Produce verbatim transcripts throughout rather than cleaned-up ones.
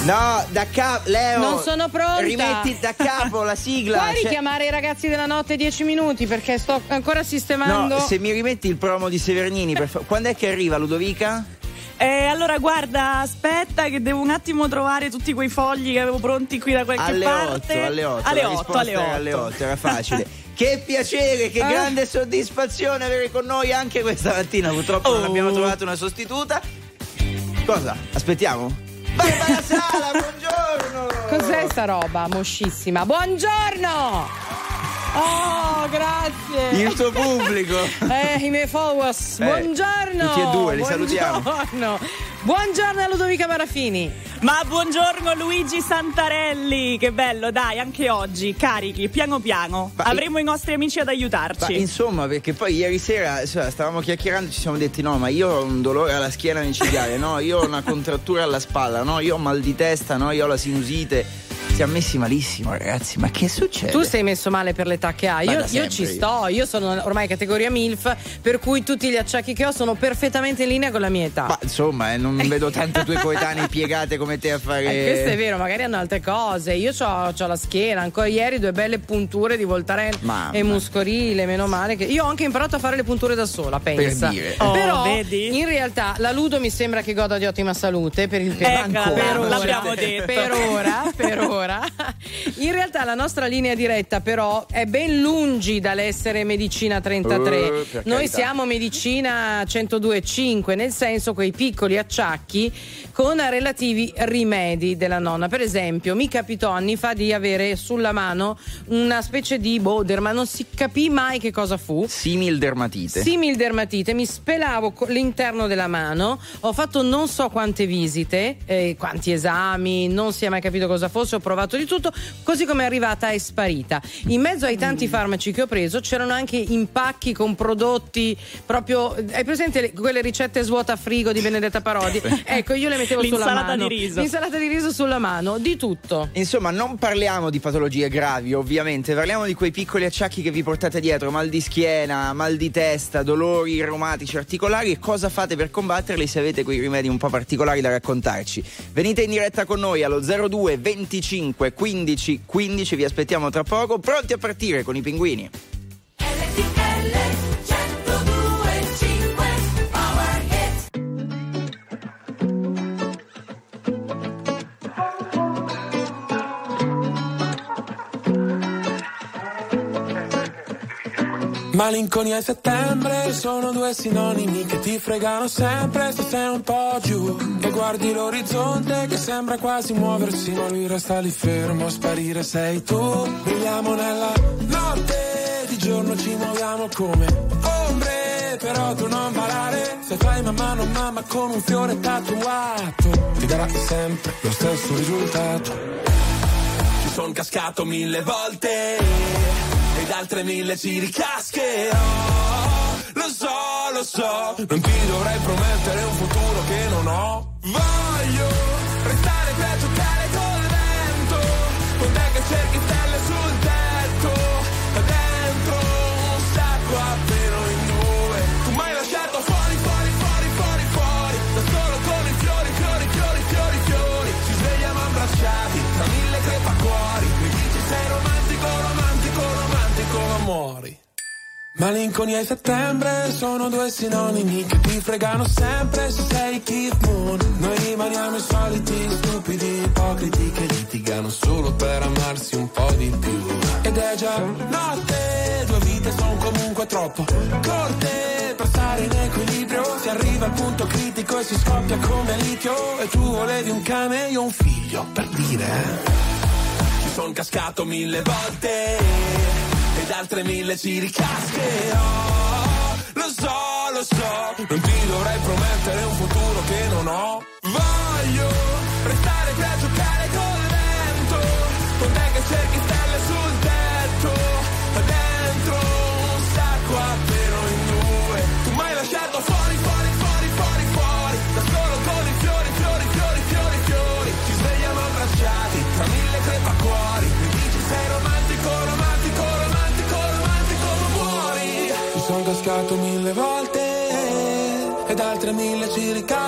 No, da capo, Leo. Non sono pronta. Rimetti da capo la sigla. Puoi cioè... richiamare i ragazzi della notte dieci minuti perché sto ancora sistemando. No, se mi rimetti il promo di Severnini, per fa... quando è che arriva Ludovica? Eh, allora guarda, aspetta che devo un attimo trovare tutti quei fogli che avevo pronti qui da qualche alle parte. otto, alle otto, alle la otto, alle otto. alle otto, era facile. Che piacere, che eh? grande soddisfazione avere con noi anche questa mattina. Purtroppo oh. non abbiamo trovato una sostituta. Cosa? Aspettiamo? Barbara Sala, buongiorno! Cos'è sta roba moscissima? Buongiorno! Oh, grazie! Il tuo pubblico! Eh, i miei followers! Eh, buongiorno! Tutti e due, li buongiorno. salutiamo! Buongiorno a Ludovica Marafini! Ma buongiorno Luigi Santarelli! Che bello, dai, anche oggi, carichi, piano piano. Ma avremo i nostri amici ad aiutarci. Ma insomma, perché poi ieri sera insomma, stavamo chiacchierando, ci siamo detti no, ma io ho un dolore alla schiena micidiale, no? Io ho una contrattura alla spalla, no?Io ho mal di testa, no? Io ho la sinusite. Siamo messi malissimo, ragazzi, ma che succede? Tu sei messo male per l'età che hai, io, io ci sto, io sono ormai categoria MILF, per cui tutti gli acciacchi che ho sono perfettamente in linea con la mia età. Ma insomma, eh, non vedo tante tue coetanee piegate come te a fare. Eh, questo è vero, magari hanno altre cose. Io c'ho, c'ho la schiena, ancora ieri due belle punture di Voltaren Mamma. e muscorile, meno male che. Io ho anche imparato a fare le punture da sola, pensa. Per dire. Oh, Però vedi? in realtà la Ludo mi sembra che goda di ottima salute per il Ecco, per ora, l'abbiamo detto. Per ora, per ora. In realtà la nostra linea diretta però è ben lungi dall'essere medicina trentatré. Uh, Noi carità. siamo medicina centodue virgola cinque, nel senso quei piccoli acciacchi con relativi rimedi della nonna. Per esempio, mi capitò anni fa di avere sulla mano una specie di boder, ma non si capì mai che cosa fu. Simil dermatite. Simil dermatite, mi spelavo l'interno della mano, ho fatto non so quante visite, eh, quanti esami, non si è mai capito cosa fosse, ho provato di tutto, così come è arrivata è sparita. In mezzo ai tanti farmaci che ho preso c'erano anche impacchi con prodotti proprio, hai presente le, quelle ricette svuota frigo di Benedetta Parodi? Ecco, io le mettevo sulla mano. L'insalata di riso. L'insalata di riso sulla mano, di tutto. Insomma, non parliamo di patologie gravi, ovviamente, parliamo di quei piccoli acciacchi che vi portate dietro, mal di schiena, mal di testa, dolori reumatici articolari, e cosa fate per combatterli se avete quei rimedi un po' particolari da raccontarci. Venite in diretta con noi allo zero due venticinque quindici quindici, vi aspettiamo tra poco, pronti a partire con i pinguini. Malinconia e settembre sono due sinonimi che ti fregano sempre se sei un po' giù e guardi l'orizzonte che sembra quasi muoversi, ma lui resta lì fermo, a sparire sei tu. Viviamo nella notte, di giorno ci muoviamo come ombre, però tu non ballare, se fai mamma non mamma con un fiore tatuato, ti darà sempre lo stesso risultato. Ci son cascato mille volte ed altre mille ci ricascherò. Lo so, lo so, non ti dovrei promettere un futuro che non ho. Voglio restare qui a giocare col vento, con te che cerchi stelle sul tetto, e dentro un sacco appena in due. Tu m'hai lasciato fuori, fuori, fuori, fuori, fuori, da solo con i fiori, fiori, fiori, fiori, fiori. Ci svegliamo abbracciati tra mille crepacuori. Mi dici sei romantico, romantico, romantico, amori. Malinconia e settembre sono due sinonimi che ti fregano sempre se sei Keith Moon. Noi rimaniamo i soliti stupidi ipocriti che litigano solo per amarsi un po' di più. Ed è già notte, due vite sono comunque troppo corte per stare in equilibrio. Si arriva al punto critico e si scoppia come litio. E tu volevi un cane, io un figlio, per dire. Ci son cascato mille volte ed altre mille ci ricascherò. Lo so, lo so, non ti dovrei promettere un futuro che non ho. Voglio restare qui a giocare col vento, con te che cerchi stelle sul tetto, e dentro un sacco appena in due. Tu m'hai lasciato fuori, fuori, fuori, fuori, fuori, da solo con i fiori, fiori, fiori, fiori, fiori. Ci svegliamo abbracciati tra mille crepacuori. Mi dici sei romantico, romantico, romantico, romantico, ma muori. Mi son cascato mille volte ed altre mille ci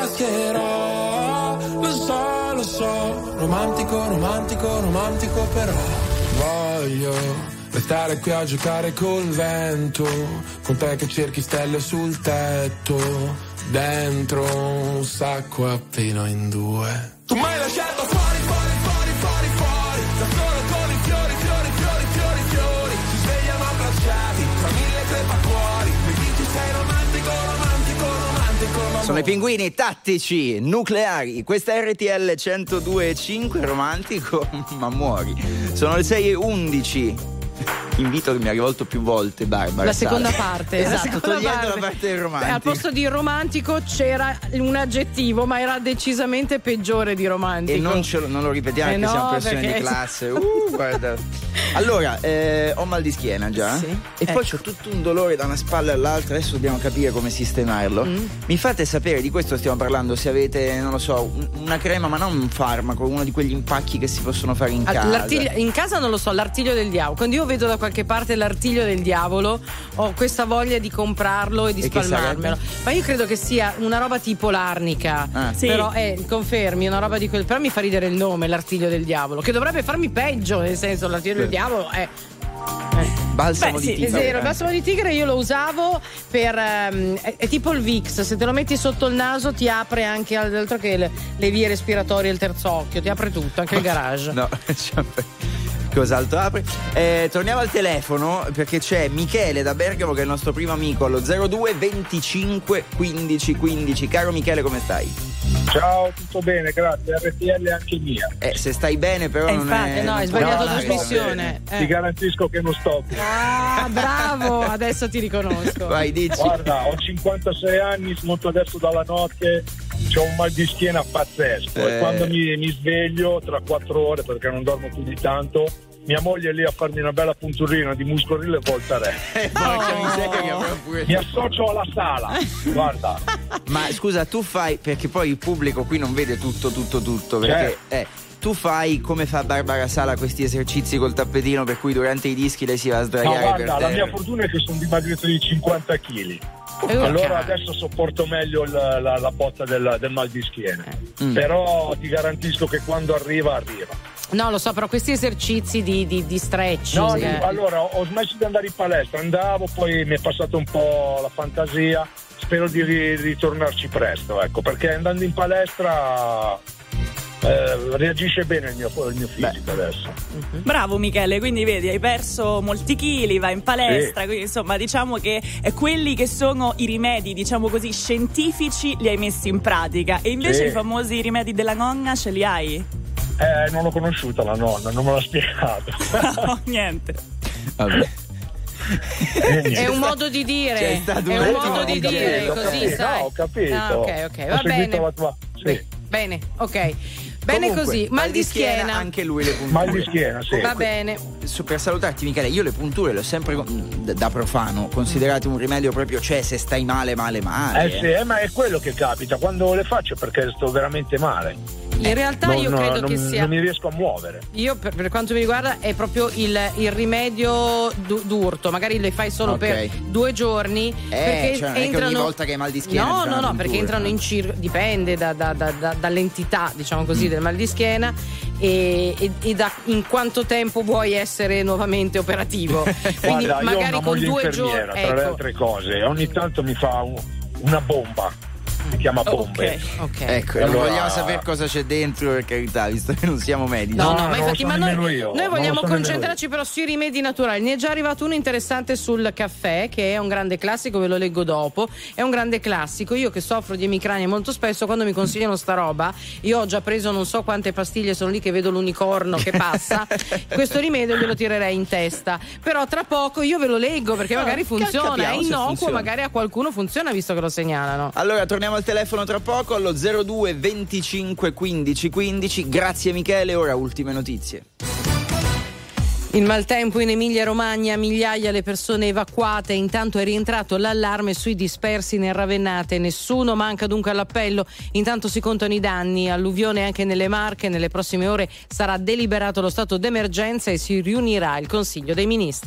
ricascherò. Lo so, lo so, romantico, romantico, romantico però. Voglio restare qui a giocare col vento, con te che cerchi stelle sul tetto, dentro un sacco appena in due. Tu mi hai lasciato fuori, fuori, fuori, fuori, fuori, da solo con i fiori, fiori, fiori, fiori, fiori. Ci svegliamo abbracciati tra mille crepacuori. Mi dici sei romantico, romantico, romantico, ma sono i pinguini tattici nucleari. Questa è R T L centodue e cinque, romantico ma muori. Sono le sei e undici. Invito che mi ha rivolto più volte Barbara. La seconda Sala. parte. Esatto, la seconda togliendo parte. la parte del romantico. Al posto di romantico c'era un aggettivo, ma era decisamente peggiore di romantico. E non, ce lo, non lo ripetiamo eh perché no, siamo persone perché... di classe. Uh, guarda. Allora, eh, ho mal di schiena già. Sì. E ecco. poi c'ho tutto un dolore da una spalla all'altra. Adesso dobbiamo capire come sistemarlo. Mm. Mi fate sapere, di questo stiamo parlando, se avete, non lo so, una crema, ma non un farmaco, uno di quegli impacchi che si possono fare in casa. L'artiglio, in casa non lo so, l'artiglio del diavolo. Quando io vedo da qualche parte l'artiglio del diavolo ho questa voglia di comprarlo e di e spalmarmelo, ma io credo che sia una roba tipo l'arnica. Ah. Sì. Però eh, confermi, una roba di quel, però mi fa ridere il nome, l'artiglio del diavolo, che dovrebbe farmi peggio, nel senso l'artiglio Beh. del diavolo è Balsamo Beh, di sì, tigre. è vero, il balsamo di tigre io lo usavo per ehm, è, è tipo il Vicks, se te lo metti sotto il naso ti apre anche altro che le, le vie respiratorie, il terzo occhio, ti apre tutto, anche il garage. No, cos'altro apre? Eh, torniamo al telefono perché c'è Michele da Bergamo che è il nostro primo amico allo zero due venticinque quindici quindici. Caro Michele, come stai? Ciao, tutto bene, grazie. R T L anche mia. Eh, se stai bene però Eh, non infatti, è... eh no, hai non sbagliato puoi parlare. trasmissione. Ti Eh. garantisco che non sto bene. Ah, bravo, adesso ti riconosco. Vai, dici. Guarda, ho cinquantasei anni, smonto adesso dalla notte, ho un mal di schiena pazzesco Eh. e quando mi, mi sveglio tra quattro ore, perché non dormo più di tanto, mia moglie è lì a farmi una bella punturina di muscolino e voltare. Eh, porca miseria che avrò pure... Mi associo alla sala, guarda. Ma scusa, tu fai, perché poi il pubblico qui non vede tutto, tutto, tutto, perché eh, tu fai come fa Barbara Sala questi esercizi col tappetino per cui durante i dischi lei si va a No, sdraiare guarda, per la terra. mia fortuna è che sono dimagrito di cinquanta chili. Eh, Allora cazzo. adesso sopporto meglio il- la, la botta del, del mal di schiena. Mm. Però ti garantisco che quando arriva, arriva. No, lo so, però questi esercizi di, di, di stretch. No, eh. io- allora ho smesso di andare in palestra, andavo, poi mi è passata un po' la fantasia. Spero di ri- ritornarci presto, ecco, perché andando in palestra eh, reagisce bene il mio, il mio fisico adesso. Bravo Michele, quindi vedi, hai perso molti chili, vai in palestra, Sì. quindi insomma diciamo che eh, quelli che sono i rimedi, diciamo così, scientifici li hai messi in pratica e invece Sì. i famosi rimedi della nonna ce li hai? Eh, non l'ho conosciuta la nonna, non me l'ha spiegato. No, niente. Vabbè. E niente. È un modo di dire, C'è stato è un un attimo, modo ho di capito, dire, ho così capito, sai. no, ho capito. Ah, ok, ok, Ho va seguito bene. la tua- sì. Beh, bene, ok. Bene Comunque, così, mal di schiena. anche lui le punture. Mal di schiena, sì. Va bene. Su- per salutarti Michele, io le punture le ho sempre da da profano considerate un rimedio proprio, cioè se stai male male male. Eh sì, eh, ma è quello che capita, quando le faccio è perché sto veramente male. In realtà Non- io no, credo non, che sia non mi riesco a muovere. io per, per quanto mi riguarda è proprio il, il rimedio du- d'urto, magari le fai solo Ok. per due giorni perché cioè, non è che entrano ogni volta che hai mal di schiena no ti fai no una no puntura, perché entrano no? in circo, dipende da, da- da- da- dall'entità diciamo così Mm. del mal di schiena e, e- e da in quanto tempo vuoi essere nuovamente operativo. Quindi Guarda, io ho magari una con moglie due infermiera, giorni tra le ecco. altre cose, ogni tanto mi fa un- una bomba, si chiama bombe. Ok. Ok. Ecco, Allora- non vogliamo sapere cosa c'è dentro, per carità, visto che non siamo medici. No, no, No, ma non infatti, lo so ma noi, nemmeno io, noi non vogliamo lo so nemmeno concentrarci però sui rimedi naturali. Ne è già arrivato uno interessante sul caffè, che è un grande classico, ve lo leggo dopo. È un grande classico. Io che soffro di emicrania molto spesso, quando mi consigliano sta roba, io ho già preso non so quante pastiglie, sono lì che vedo l'unicorno che passa. Questo rimedio glielo tirerei in testa. Però tra poco io ve lo leggo perché magari funziona. È capiamo se innocuo, funziona. magari a qualcuno funziona visto che lo segnalano. Allora torniamo al telefono tra poco allo zero due venticinque quindici quindici. Grazie Michele, ora ultime notizie. Il maltempo in Emilia-Romagna, migliaia le persone evacuate, intanto è rientrato l'allarme sui dispersi nel Ravennate, nessuno manca dunque all'appello, intanto si contano i danni, alluvione anche nelle Marche, nelle prossime ore sarà deliberato lo stato d'emergenza e si riunirà il Consiglio dei Ministri.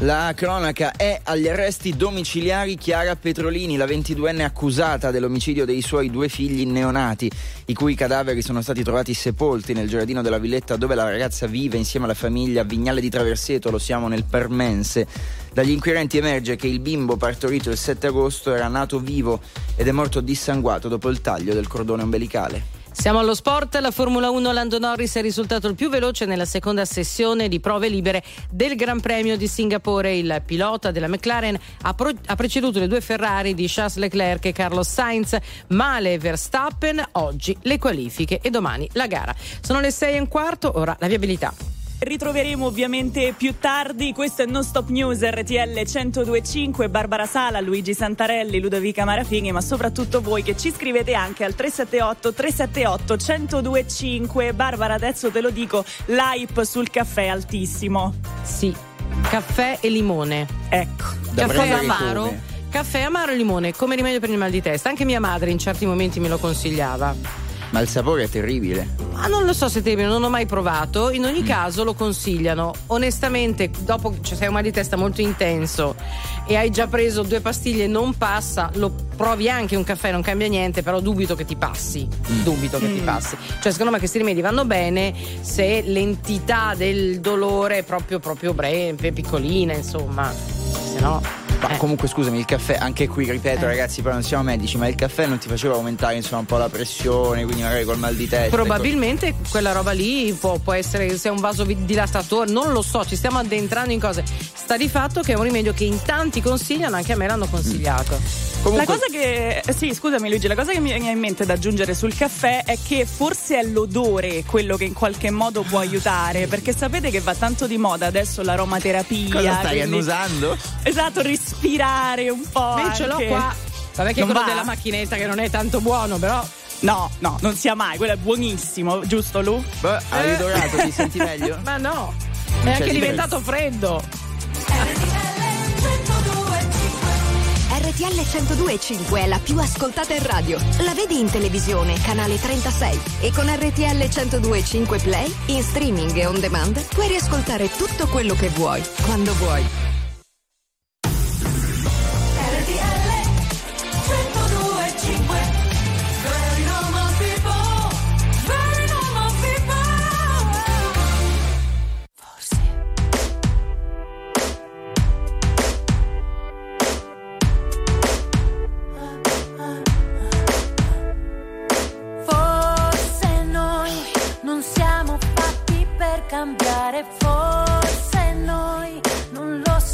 La cronaca è agli arresti domiciliari Chiara Petrolini, la ventiduenne accusata dell'omicidio dei suoi due figli neonati, i cui cadaveri sono stati trovati sepolti nel giardino della villetta dove la ragazza vive insieme alla famiglia a Vignale di Traverseto, lo siamo nel Permense. Dagli inquirenti emerge che il bimbo partorito il sette agosto era nato vivo ed è morto dissanguato dopo il taglio del cordone ombelicale. Siamo allo sport. La Formula uno, Lando Norris è risultato il più veloce nella seconda sessione di prove libere del Gran Premio di Singapore. Il pilota della McLaren ha, pro- ha preceduto le due Ferrari di Charles Leclerc e Carlos Sainz. Male Verstappen, oggi le qualifiche e domani la gara. Sono le sei e un quarto, ora la viabilità. Ritroveremo ovviamente più tardi. Questo è Non Stop News R T L centodue e cinque. Barbara Sala, Luigi Santarelli, Ludovica Marafighi, ma soprattutto voi che ci scrivete anche al tre sette otto tre sette otto centodue e cinque. Barbara, adesso te lo dico, l'hype sul caffè è altissimo. Sì, caffè e limone. Ecco, Da caffè prendere amaro. come? Caffè amaro e limone come rimedio per il mal di testa. Anche mia madre in certi momenti me lo consigliava. Ma il sapore è terribile. Ma non lo so se te, non ho mai provato. In ogni caso lo consigliano. Onestamente, dopo cioè, se hai un mal di testa molto intenso e hai già preso due pastiglie, non passa, lo provi anche un caffè, non cambia niente, però dubito che ti passi. Mm. Dubito che Mm. ti passi. Cioè, secondo me questi rimedi vanno bene se l'entità del dolore è proprio proprio breve, piccolina, insomma. Se no. Ma Eh. comunque scusami, il caffè, anche qui ripeto Eh. ragazzi, poi non siamo medici, ma il caffè non ti faceva aumentare insomma un po' la pressione, quindi magari col mal di testa? Probabilmente quella roba lì può, può essere, se è un vasodilatatore, non lo so, ci stiamo addentrando in cose. Sta di fatto che è un rimedio che in tanti consigliano, anche a me l'hanno consigliato. Comunque, la cosa che sì, scusami Luigi, la cosa che mi viene in mente da aggiungere sul caffè è che forse è l'odore quello che in qualche modo può aiutare, perché sapete che va tanto di moda adesso l'aromaterapia. cosa stai quindi- annusando? Esatto, respirare un po'. Io ce l'ho anche. qua. Vabbè che Non quello va? della macchinetta che non è tanto buono, però. No, no, non sia mai, quello è buonissimo, giusto Lu? Beh, hai Eh. odorato, ti senti meglio? Ma no, è c'è anche differenza. diventato freddo. R T L centodue e cinque è la più ascoltata in radio. La vedi in televisione, canale trentasei. E con R T L centodue e cinque Play, in streaming e on demand, puoi riascoltare tutto quello che vuoi, quando vuoi. R T L centodue e cinque. Very normal people, very normal people. Forse Forse noi non siamo fatti per cambiare, forse noi non lo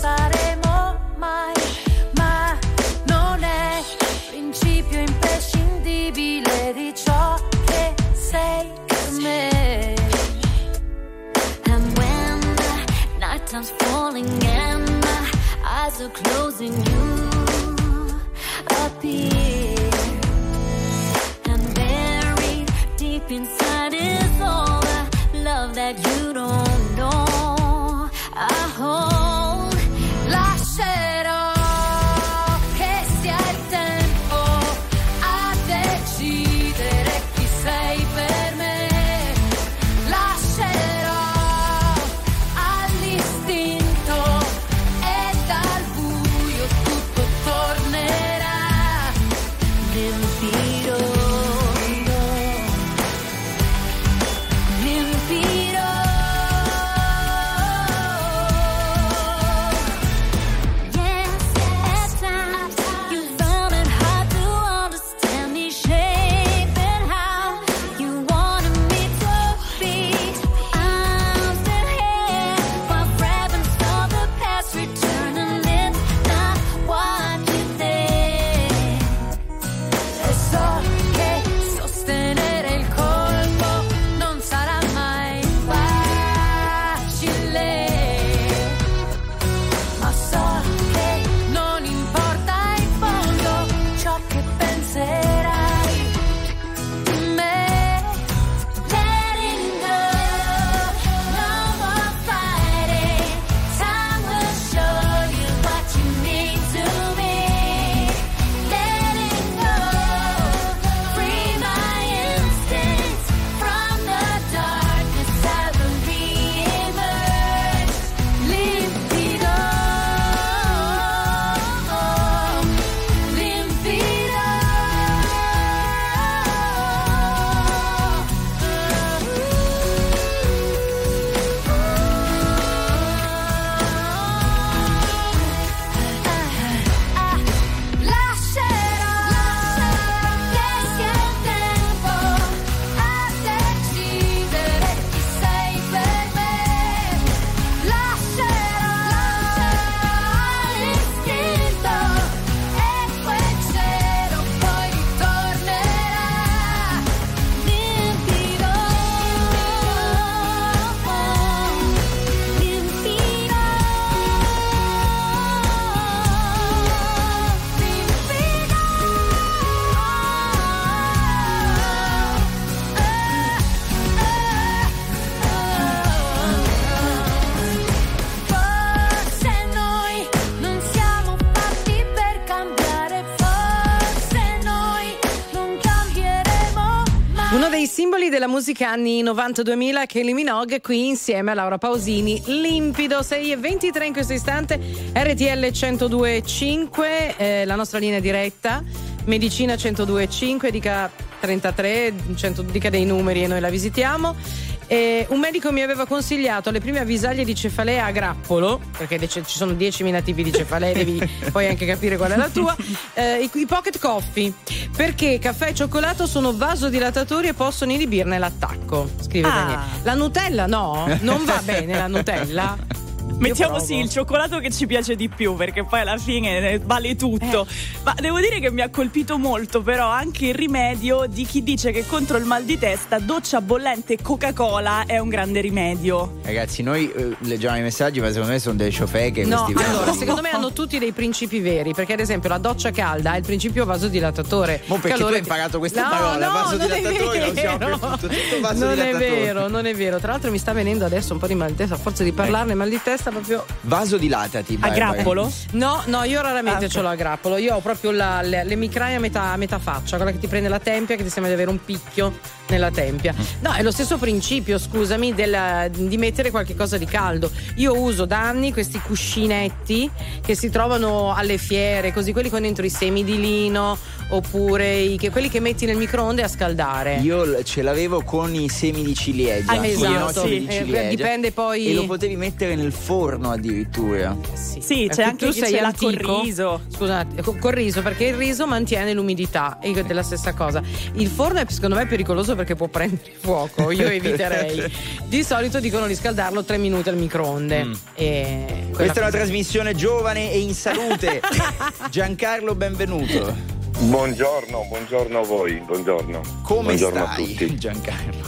Uno dei simboli della musica anni novanta duemila, Kylie Minogue, qui insieme a Laura Pausini. Limpido, sei e ventitré in questo istante, R T L centodue e cinque, eh, la nostra linea diretta, Medicina centodue e cinque, dica trentatré, cento, dica dei numeri e noi la visitiamo. Eh, un medico mi aveva consigliato le prime avvisaglie di cefalea a grappolo, perché ci sono diecimila tipi di cefalea, devi poi anche capire qual è la tua. Eh, i, i pocket coffee, perché caffè e cioccolato sono vasodilatatori e possono inibirne l'attacco, scrive Ah. Daniele. La Nutella no, non va bene la Nutella. Mettiamo provo. sì il cioccolato che ci piace di più, perché poi alla fine vale tutto. Eh. Ma devo dire che mi ha colpito molto però anche il rimedio di chi dice che contro il mal di testa doccia bollente e Coca-Cola è un grande rimedio. Ragazzi, noi eh, leggiamo i messaggi, ma secondo me sono delle ciofeche. No, questi allora, versi. secondo me hanno tutti dei principi veri, perché ad esempio la doccia calda ha il principio vasodilatatore. Mo perché Calore- tu hai imparato questa no, parola, no, vasodilatatore, non è lo usiamo per vero. tutto, tutto Non è vasodilatatore. vero, non è vero. Tra l'altro mi sta venendo adesso un po' di mal di testa, a forza di parlarne mal di testa proprio. Vasodilatati. A vai, grappolo? vai. No, no, io raramente Ah, ce l'ho a grappolo. Io ho proprio la, le, l'emicrania a metà, a metà faccia, quella che ti prende la tempia, che ti sembra di avere un picchio nella tempia. No, è lo stesso principio, scusami, del, di mettere qualche cosa di caldo. Io uso da anni questi cuscinetti che si trovano alle fiere, così, quelli con dentro i semi di lino, oppure i, che, quelli che metti nel microonde a scaldare. Io l- ce l'avevo con i semi di ciliegia. Ah, Con i esatto, noccioli sì. di Eh, ciliegia. dipende poi- E lo potevi mettere nel forno addirittura. Sì, Eh, c'è anche tu chi sei ce l'ha antico? col riso. Scusate, co- col riso, perché il riso mantiene l'umidità, e della stessa cosa. Il forno è secondo me pericoloso perché può prendere fuoco, io eviterei. Di solito dicono di scaldarlo tre minuti al microonde. Mm. E quella Questa è una cosa- trasmissione giovane e in salute. Giancarlo, benvenuto. Buongiorno, buongiorno a voi, buongiorno. Come buongiorno a stai, tutti. Giancarlo?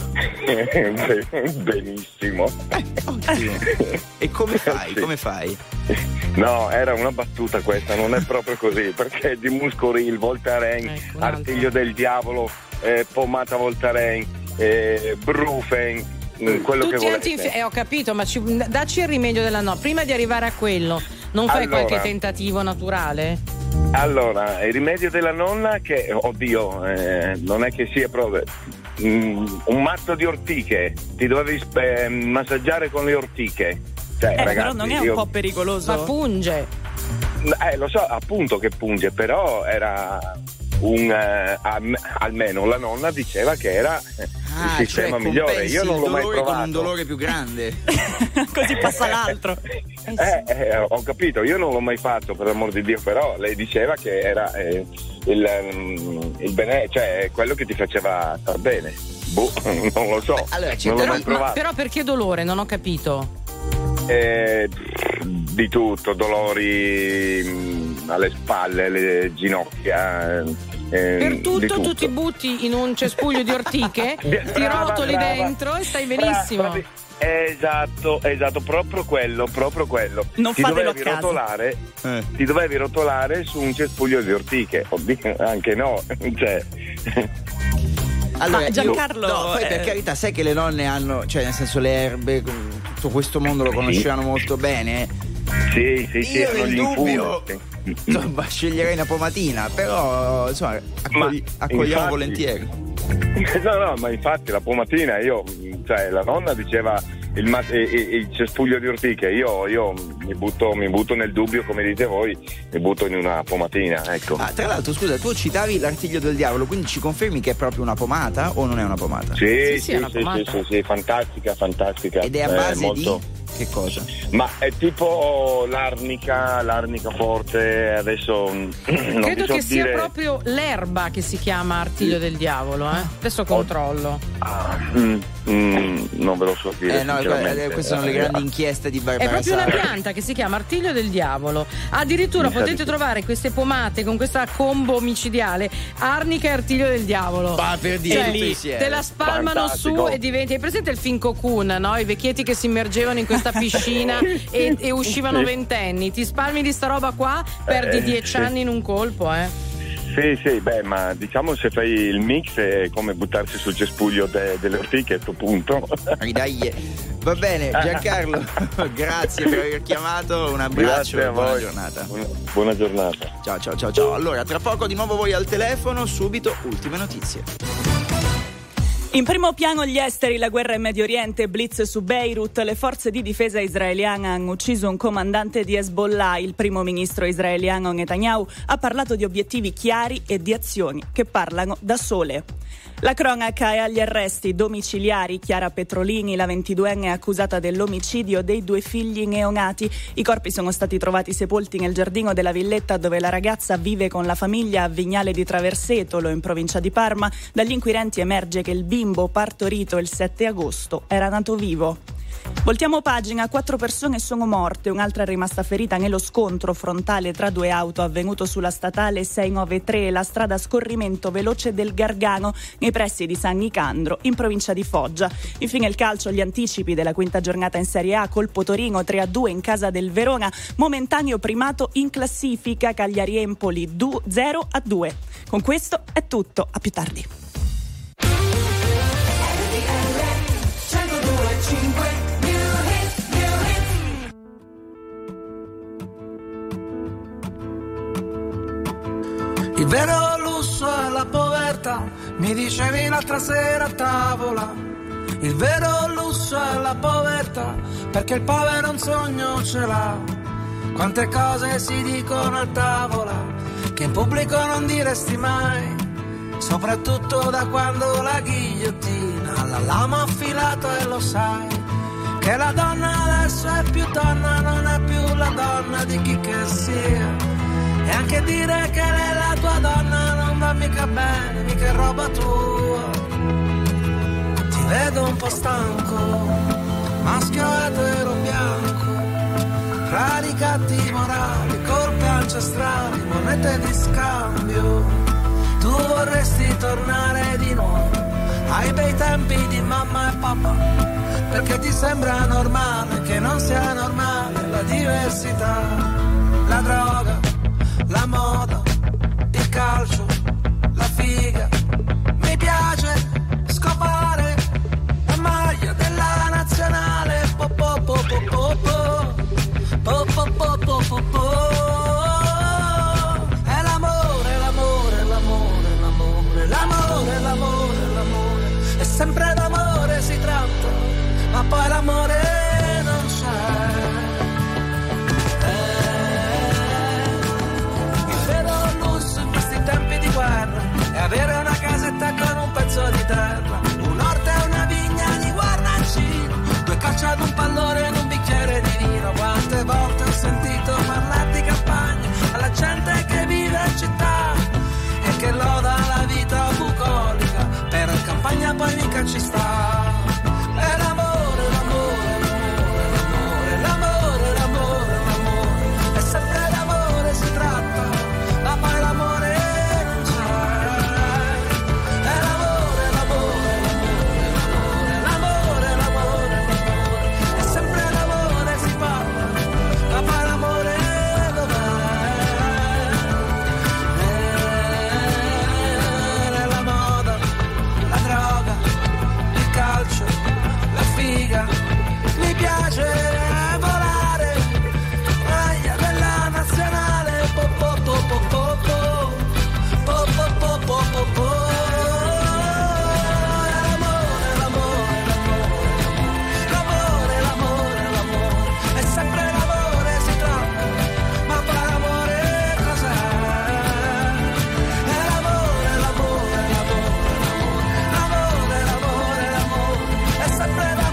Benissimo. Ottimo. E come fai? Sì. Come fai? No, era una battuta questa, non è proprio così, perché di Muscoril, Voltaren, Ecco, un altro. Artiglio del Diavolo, eh, Pomata Voltaren, eh, Brufen, mm, quello Tutti che volete. antinfi- eh, ho capito, ma ci- dacci il rimedio della no. Prima di arrivare a quello, non fai Allora. qualche tentativo naturale? Allora, il rimedio della nonna che, oddio, eh, non è che sia proprio mm, un matto di ortiche, ti dovevi eh, massaggiare con le ortiche. Cioè, Eh, ragazzi, però non è un io- po' pericoloso. Ma punge. Eh, lo so, appunto che punge, però era un eh, am- almeno la nonna diceva che era eh, Ah, il sistema cioè, migliore. compensi Io non il l'ho mai dolore con provato. un dolore più grande. Così passa l'altro. Eh, eh, ho capito, io non l'ho mai fatto, per l'amor di Dio, però lei diceva che era eh, il, mm, il bene, cioè quello che ti faceva star bene. Boh, non lo so, allora, c'è non l'ho però- mai Ma, provato. però perché dolore? Non ho capito. Eh, di tutto, dolori mm, alle spalle, alle ginocchia. eh, Per di tutto, tu ti butti in un cespuglio di ortiche, ti Brava, rotoli brava. dentro e stai benissimo. Bra- bravi. Esatto, esatto, proprio quello, proprio quello. Non ti fatelo dovevi a casa. rotolare, Eh. ti dovevi rotolare su un cespuglio di ortiche. Oddio, anche no, cioè. Allora, Ma Giancarlo, io- no, poi per eh, carità, sai che le nonne hanno, cioè nel senso le erbe, tutto questo mondo lo conoscevano molto bene. Sì, sì, sì, Io erano nel gli dubbio, infumi. insomma, sceglierei una pomatina, però insomma, accogli- Ma, accogliamo infatti- volentieri. No, no, ma infatti la pomatina, io, cioè la nonna diceva il, ma- il- il- il cespuglio di ortiche, io, io mi, butto, mi butto nel dubbio, come dite voi, mi butto in una pomatina, ecco. Ah, tra l'altro, scusa, tu citavi l'artiglio del diavolo, quindi ci confermi che è proprio una pomata o non è una pomata? Sì, Sì, sì, sì, sì, è una sì, pomata. sì, sì, fantastica, fantastica. Ed è a Eh, base molto- di che cosa? Ma è tipo l'arnica, l'arnica forte, adesso non Credo ti so che sia dire- proprio l'erba che si chiama artiglio del diavolo, eh? Adesso controllo. Ah, mm, mm, non ve lo so dire. Eh no, sinceramente. eh, queste sono le grandi inchieste di È Barbara proprio una Sala. pianta che si chiama artiglio del diavolo. Addirittura Mi sa potete di sì. trovare queste pomate con questa combo micidiale, arnica e artiglio del diavolo. Ma per dire Cioè, tutto insieme. te la spalmano Fantastico. su e diventi. Hai presente il film Cocoon, no? I vecchietti che si immergevano in questa piscina e, e uscivano Sì. ventenni. Ti spalmi di sta roba qua, perdi Eh, dieci sì. anni in un colpo, eh. Sì, sì, beh, ma diciamo se fai il mix è come buttarsi sul cespuglio de- delle ortiche a sto punto. Ridaglie. Va bene, Giancarlo, grazie per aver chiamato, un abbraccio Grazie e a buona voi. giornata. Buona, buona giornata. Ciao ciao ciao ciao. Allora, tra poco di nuovo voi al telefono, subito ultime notizie. In primo piano gli esteri, la guerra in Medio Oriente, blitz su Beirut, le forze di difesa israeliane hanno ucciso un comandante di Hezbollah. Il primo ministro israeliano Netanyahu ha parlato di obiettivi chiari e di azioni che parlano da sole. La cronaca è agli arresti domiciliari. Chiara Petrolini, la ventiduenne accusata dell'omicidio dei due figli neonati. I corpi sono stati trovati sepolti nel giardino della villetta dove la ragazza vive con la famiglia a Vignale di Traversetolo, in provincia di Parma. Dagli inquirenti emerge che il bimbo partorito il sette agosto era nato vivo. Voltiamo pagina, quattro persone sono morte, un'altra è rimasta ferita nello scontro frontale tra due auto avvenuto sulla statale seicentonovantatré, la strada a scorrimento veloce del Gargano, nei pressi di San Nicandro, in provincia di Foggia. Infine il calcio, gli anticipi della quinta giornata in Serie A, colpo Torino tre a due in casa del Verona, momentaneo primato in classifica, Cagliari-Empoli zero a due. Con questo è tutto, a più tardi. Il vero lusso è la povertà, mi dicevi l'altra sera a tavola. Il vero lusso è la povertà, perché il povero un sogno ce l'ha. Quante cose si dicono a tavola, che in pubblico non diresti mai. Soprattutto da quando la ghigliottina alla lama affilato e lo sai. Che la donna adesso è più donna, non è più la donna di chi che sia. E anche dire che lei è la tua donna non va mica bene, mica è roba tua. Ti vedo un po' stanco, maschio etero bianco, radicati morali, colpe ancestrali, monete di scambio. Tu vorresti tornare di nuovo ai bei tempi di mamma e papà, perché ti sembra normale che non sia normale la diversità, la droga, la moda, il calcio, la figa. Mi piace scopare la maglia della nazionale. Po po po po po po po po po po po po. È l'amore, l'amore, l'amore, l'amore, l'amore, l'amore, l'amore. E sempre d'amore si tratta, ma poi l'amore non c'è. E avere una casetta con un pezzo di terra, un orto e una vigna di guardancino, due calci ad un pallone e un bicchiere di vino. Quante volte ho sentito parlare di campagna alla gente che vive in città e che loda la vita bucolica, però in campagna poi mica ci sta. È l'amore, l'amore, l'amore, l'amore, l'amore, l'amore, è sempre d'amore si tratta, ma poi l'amore mi piace volare, maglia della nazionale. Po po po po po po po po po po po po. L'amore, l'amore, l'amore, l'amore, l'amore, è sempre l'amore si tratta, ma poi l'amore cos'è? È l'amore, l'amore, l'amore, l'amore, l'amore, l'amore, è sempre l'amore.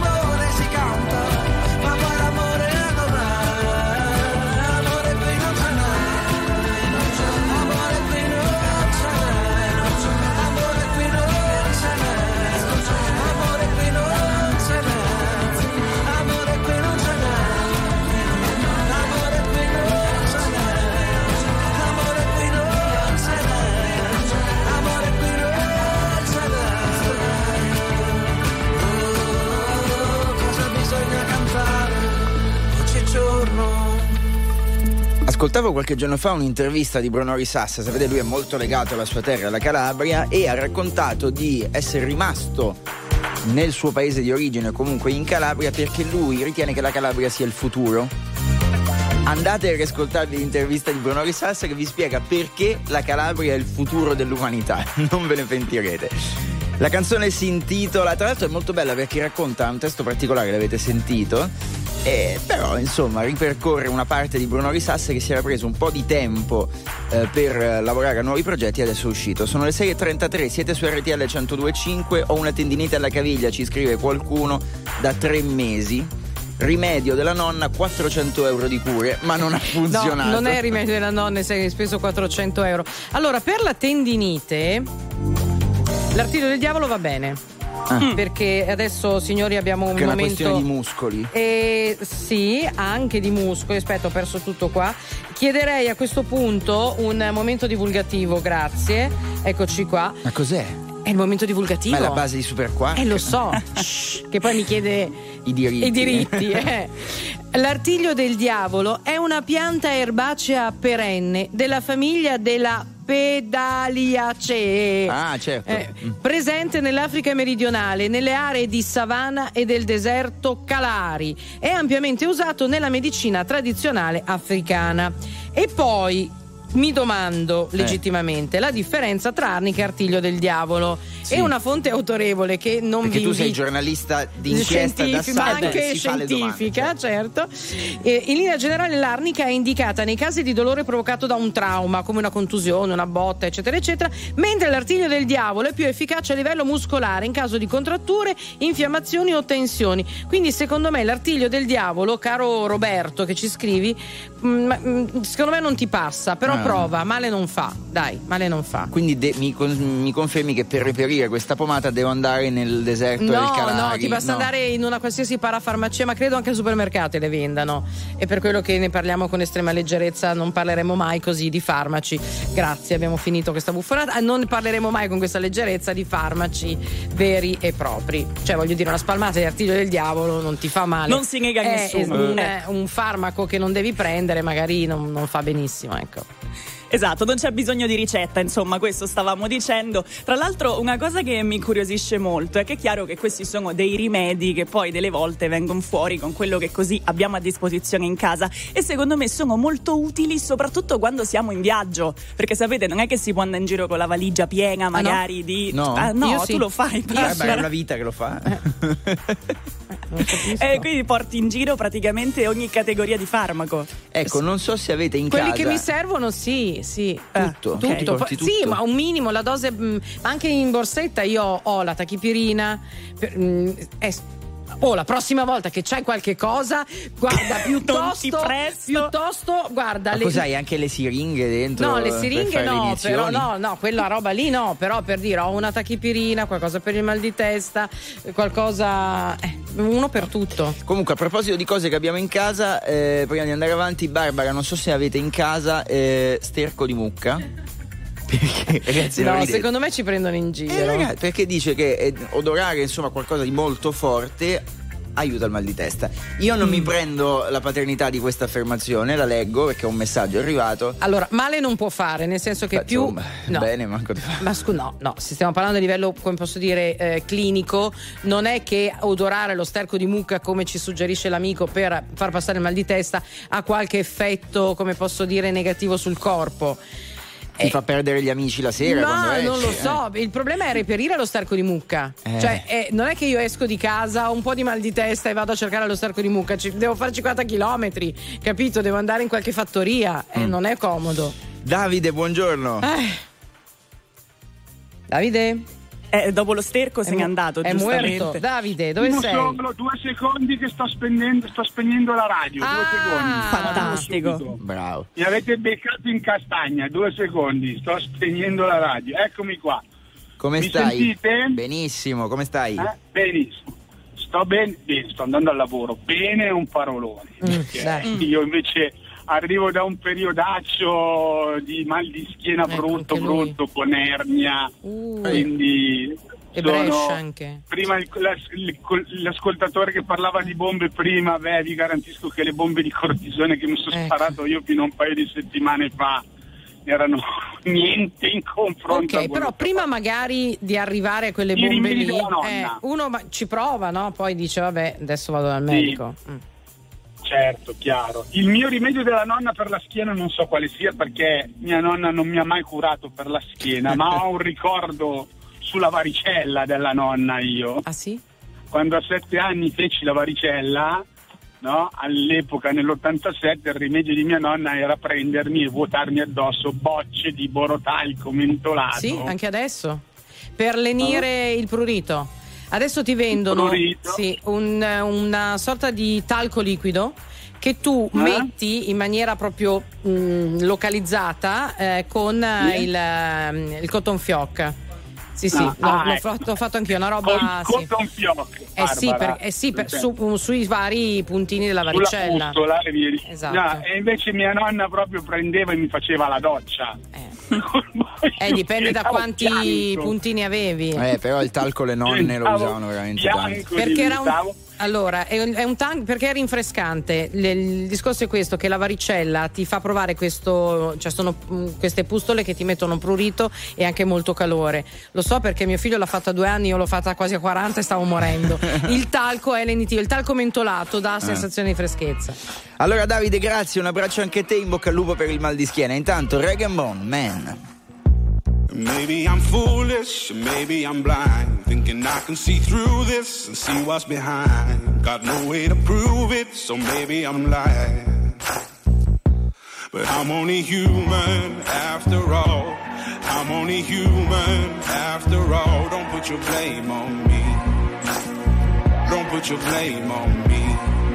Ascoltavo qualche giorno fa un'intervista di Bruno Risassa, sapete lui è molto legato alla sua terra, alla Calabria, e ha raccontato di essere rimasto nel suo paese di origine, comunque in Calabria, perché lui ritiene che la Calabria sia il futuro. Andate a riascoltarvi l'intervista di Bruno Risassa che vi spiega perché la Calabria è il futuro dell'umanità, non ve ne pentirete. La canzone si intitola, tra l'altro è molto bella perché racconta un testo particolare, l'avete sentito, e però insomma ripercorre una parte di Bruno Risas che si era preso un po' di tempo eh, per lavorare a nuovi progetti e adesso è uscito. Sono le sei e trentatré, siete su R T L centodue e cinque. Ho una tendinite alla caviglia, ci scrive qualcuno, da tre mesi. Rimedio della nonna, quattrocento euro di cure, ma non ha funzionato. No, non è rimedio della nonna se hai speso quattrocento euro. Allora, per la tendinite, l'artiglio del diavolo va bene. Ah. Perché adesso, signori, abbiamo un che momento. È una questione di muscoli. Eh, sì, anche di muscoli. Aspetta, ho perso tutto qua. Chiederei a questo punto un momento divulgativo, grazie. Eccoci qua. Ma cos'è? È il momento divulgativo. Ma è la base di Super Quark. Eh, lo so. Che poi mi chiede i diritti. I diritti eh. L'artiglio del diavolo è una pianta erbacea perenne della famiglia della Pedaliaceae. Ah, certo. Eh, presente nell'Africa meridionale, nelle aree di savana e del deserto Kalahari. È ampiamente usato nella medicina tradizionale africana. E poi mi domando Eh. legittimamente la differenza tra arnica e artiglio del diavolo. Sì. È una fonte autorevole che non Perché vi tu sei invito- giornalista d'inchiesta da scientifica, ma Sud anche e si fa le domande, scientifica, certo. Eh, in linea generale l'arnica è indicata nei casi di dolore provocato da un trauma, come una contusione, una botta, eccetera, eccetera, mentre l'artiglio del diavolo è più efficace a livello muscolare in caso di contratture, infiammazioni o tensioni. Quindi secondo me l'artiglio del diavolo, caro Roberto che ci scrivi, mh, mh, secondo me non ti passa, però Ah. prova, male non fa, dai, male non fa. Quindi de- mi, con- mi confermi che per reperire questa pomata devo andare nel deserto del No, Kalahari? no, ti basta No. andare in una qualsiasi parafarmacia, ma credo anche al supermercato le vendano. E per quello che ne parliamo con estrema leggerezza, non parleremo mai così di farmaci. Grazie, abbiamo finito questa buffonata. Ah, non parleremo mai con questa leggerezza di farmaci veri e propri. Cioè, voglio dire, una spalmata di artiglio del diavolo non ti fa male. Non si nega a È nessuno. Un, Eh. un farmaco che non devi prendere, magari non, non fa benissimo, ecco. Esatto, non c'è bisogno di ricetta, insomma, questo stavamo dicendo. Tra l'altro una cosa che mi incuriosisce molto è che è chiaro che questi sono dei rimedi che poi delle volte vengono fuori con quello che così abbiamo a disposizione in casa e secondo me sono molto utili soprattutto quando siamo in viaggio, perché sapete non è che si può andare in giro con la valigia piena magari di... No? Ah, no, Io tu sì. lo fai. Barbara, è una vita che lo fa. Non capisco. E quindi porti in giro praticamente ogni categoria di farmaco. Ecco, non so se avete in Quelli casa che mi servono, sì, sì. Tutto? Tutto. Ok. Porti Poi- Sì, tutto? ma un minimo, la dose, mh, ma anche in borsetta io ho la tachipirina. Per, mh, è- Oh, la prossima volta che c'hai qualche cosa, guarda, piuttosto, presto. piuttosto, guarda, Ma le, cos'hai anche le siringhe dentro? no, le per siringhe fare le no, però iniezioni? no, no, quella roba lì no, però per dire ho una tachipirina, qualcosa per il mal di testa, qualcosa, eh, uno per tutto. Comunque, a proposito di cose che abbiamo in casa, eh, prima di andare avanti, Barbara, non so se avete in casa eh, sterco di mucca. Perché, ragazzi, non No, ridete. secondo me ci prendono in giro. Eh, ragazzi, perché dice che eh, odorare insomma qualcosa di molto forte aiuta il mal di testa. Io non Mm. mi prendo la paternità di questa affermazione, la leggo perché un messaggio è arrivato. Allora, male non può fare, nel senso che Beh, più insomma, no. bene, manco di fare. Ma scusa, no, no, se stiamo parlando a livello, come posso dire, eh, clinico, non è che odorare lo sterco di mucca, come ci suggerisce l'amico, per far passare il mal di testa, ha qualche effetto, come posso dire, negativo sul corpo. Ti Eh, fa perdere gli amici la sera quando No, esci, non lo eh. so. Il problema è reperire lo sterco di mucca. Eh. Cioè, eh, non è che io esco di casa, ho un po' di mal di testa e vado a cercare lo sterco di mucca. Ci- devo fare cinquanta chilometri, capito? Devo andare in qualche fattoria. Eh, Mm. non è comodo. Davide, buongiorno. Eh. Davide? Eh, dopo lo sterco se È n'è mu- andato, È giustamente. muerto. Davide, dove Uno sei? solo, due secondi che sto spegnendo, sto spegnendo la radio. Ah, due secondi. fantastico. Subito. Bravo. Mi avete beccato in castagna, due secondi, sto spegnendo la radio. Eccomi qua. Come Mi stai? sentite? Benissimo, come stai? Eh? Benissimo. Sto bene, bene, sto andando al lavoro. Bene è un parolone. perché dai. io invece arrivo da un periodaccio di mal di schiena Ecco, brutto, anche lui. brutto, con ernia. Uh, Quindi e sono- Brescia anche. Prima il- l'as- il- l'ascoltatore che parlava di bombe prima, beh, vi garantisco che le bombe di cortisone che mi sono Ecco. sparato io fino a un paio di settimane fa erano niente in confronto a Ok, quello però che prima ho magari di arrivare a quelle I bombe rimedi lì, della nonna. eh, uno ma- ci prova, no? Poi dice, vabbè, adesso vado dal Sì. medico. Mm. Certo, chiaro. Il mio rimedio della nonna per la schiena non so quale sia, perché mia nonna non mi ha mai curato per la schiena, ma ho un ricordo sulla varicella della nonna io. Ah sì? Quando a sette anni feci la varicella, no? All'epoca nell'ottantasette il rimedio di mia nonna era prendermi e vuotarmi addosso bocce di borotalco mentolato. Sì, anche adesso. Per lenire il prurito. Adesso ti vendono sì, un, una sorta di talco liquido che tu eh? metti in maniera proprio mh, localizzata eh, con eh. il, il cotton fioc. Sì, sì, ah, no, ah, l'ho, ecco. fatto, ho fatto anch'io una roba. Con sì. cotton fioc. Eh sì, per, eh sì per, su, sui vari puntini della varicella. Sulla pustola, via di... Esatto. No, e invece mia nonna proprio prendeva e mi faceva la doccia. Eh, eh dipende da quanti pianto. puntini avevi. Eh, però il talco le nonne lo usavano veramente tanto. Perché era un. Allora, è un, è un tank perché è rinfrescante. Le, il discorso è questo: che la varicella ti fa provare questo, cioè sono mh, queste pustole che ti mettono prurito e anche molto calore. Lo so perché mio figlio l'ha fatta a due anni, io l'ho fatta quasi a quaranta e stavo morendo. Il talco è lenitivo, il talco mentolato dà sensazione di freschezza. Allora Davide, grazie, un abbraccio anche a te, in bocca al lupo per il mal di schiena. Intanto Rag and Bone Man. Maybe I'm foolish, maybe I'm blind, thinking I can see through this and see what's behind. Got no way to prove it, so maybe I'm lying. But I'm only human after all. I'm only human after all. Don't put your blame on me. Don't put your blame on me.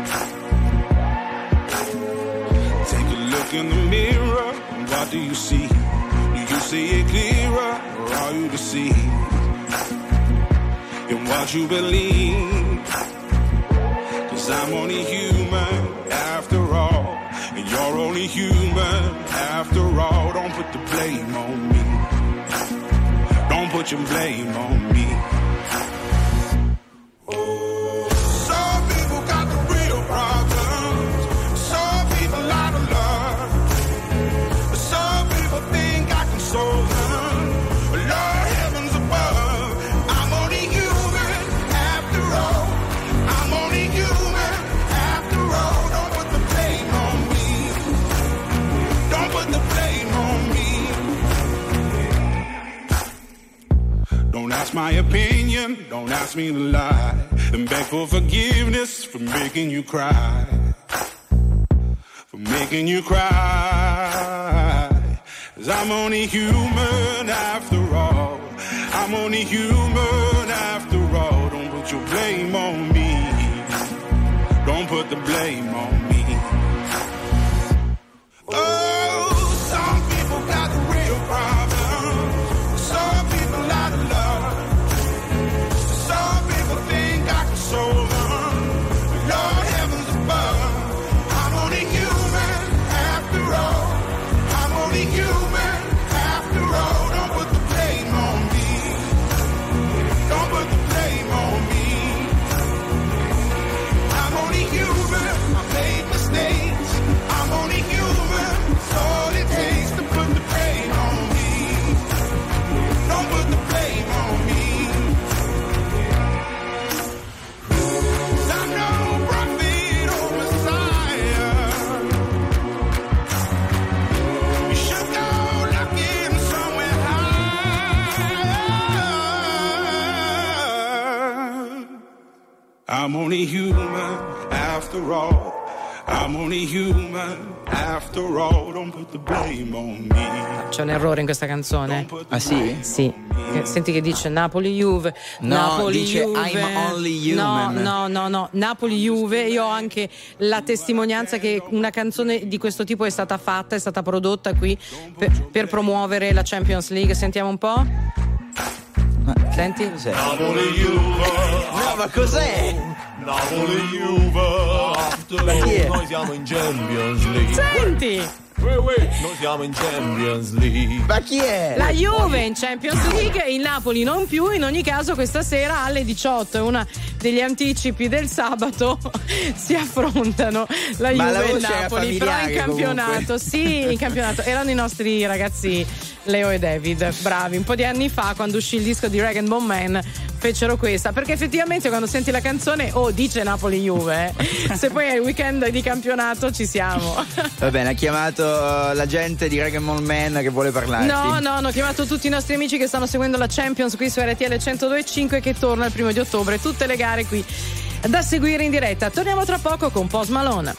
Take a look in the mirror, what do you see? You see it clearer, or are you deceived in what you believe? Cause I'm only human after all, and you're only human after all. Don't put the blame on me. Don't put your blame on me. Some people got the real problems. Some people out of love. Some people think I can solve them. Lord heavens above, I'm only human after all. I'm only human after all. Don't put the blame on me. Don't put the blame on me. Don't ask my opinion, don't ask me to lie, and beg for forgiveness for making you cry, for making you cry. Cause I'm only human after all. I'm only human after all. Don't put your blame on me. Don't put the blame on me. Oh, some people got the real problems. Some people out of love. Some people think I can solve them. Lord heavens above, I'm only human after all. I'm only human after all. Don't put the blame on me. Don't put the blame on me. I'm only human. I made mistakes. I'm only human. It's all it takes to put the blame on me. Don't put the blame on me. 'Cause I'm no prophet or Messiah. You should go looking somewhere higher. I'm only human after all. I'm only human after all. Don't put the blame on me. C'è un errore in questa canzone. Ah sì? Sì. Eh, Senti che dice Napoli-Juve. No, Napoli, dice Juve. I'm only No, human. no, no, no. Napoli-Juve. Io ho anche la testimonianza che una canzone di questo tipo è stata fatta, è stata prodotta qui per, per promuovere la Champions League. Sentiamo un po'. Senti? No, ma cos'è? Napoli-Juve. Ma chi è? Noi siamo in Champions League. Senti! Noi siamo in Champions League. Ma chi è? La Juve in Champions League e il Napoli non più. In ogni caso questa sera alle diciotto è una degli anticipi del sabato. Si affrontano la Ma Juve la e il voce era Napoli, però in familiare, campionato. comunque. Sì, in campionato erano i nostri ragazzi Leo e David, bravi. Un po' di anni fa, quando uscì il disco di Rag and Bone Man, fecero questa, perché effettivamente quando senti la canzone, oh, dice Napoli-Juve, eh. Se poi è il weekend di campionato ci siamo. Va bene, ha chiamato la gente di Rag and Bone Man che vuole parlarti. No, no, hanno chiamato tutti i nostri amici che stanno seguendo la Champions qui su R T L centodue e cinque, che torna il primo di ottobre, tutte le gare qui da seguire in diretta. Torniamo tra poco con Post Malone.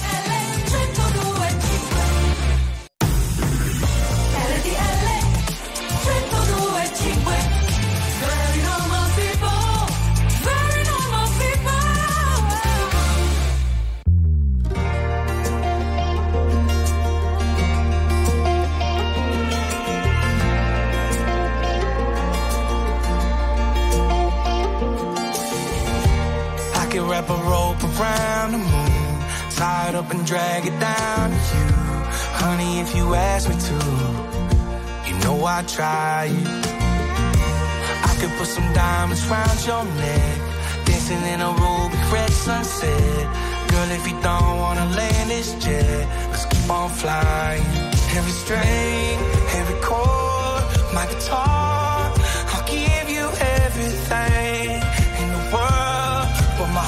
Wrap a rope around the moon, tie it up and drag it down to you. Honey, if you ask me to, you know I try it. I could put some diamonds round your neck, dancing in a ruby red sunset. Girl, if you don't wanna land this jet, let's keep on flying. Every string, every chord, my guitar, I'll give you everything in the world but my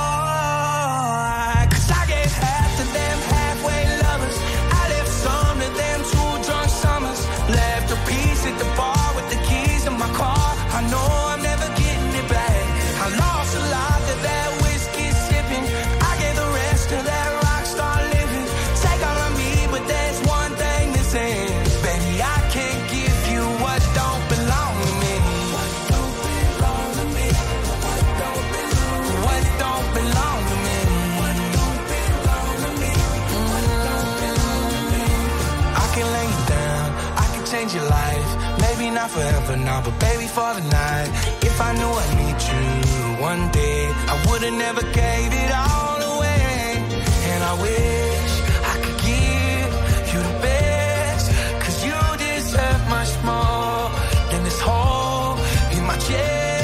heart. Cause I gave half to them halfway lovers, I left some to them two drunk summers, left a piece at the bar with the keys in my car. I know I'm never getting it back. I lost a lot to that whiskey sipping, I gave the rest to that rock star living. Take all of me, but there's one thing missing. Baby, I can't give you what don't belong to me. What don't belong to me? What don't belong to me? What don't belong to me? What don't belong to me? What don't belong to me? I can lay you down, I can change your life. Maybe not forever now, but baby for the night. If I knew I'd meet you one day, I would've never gave it all away. And I wish I could give you the best, cause you deserve much more than this hole in my chest.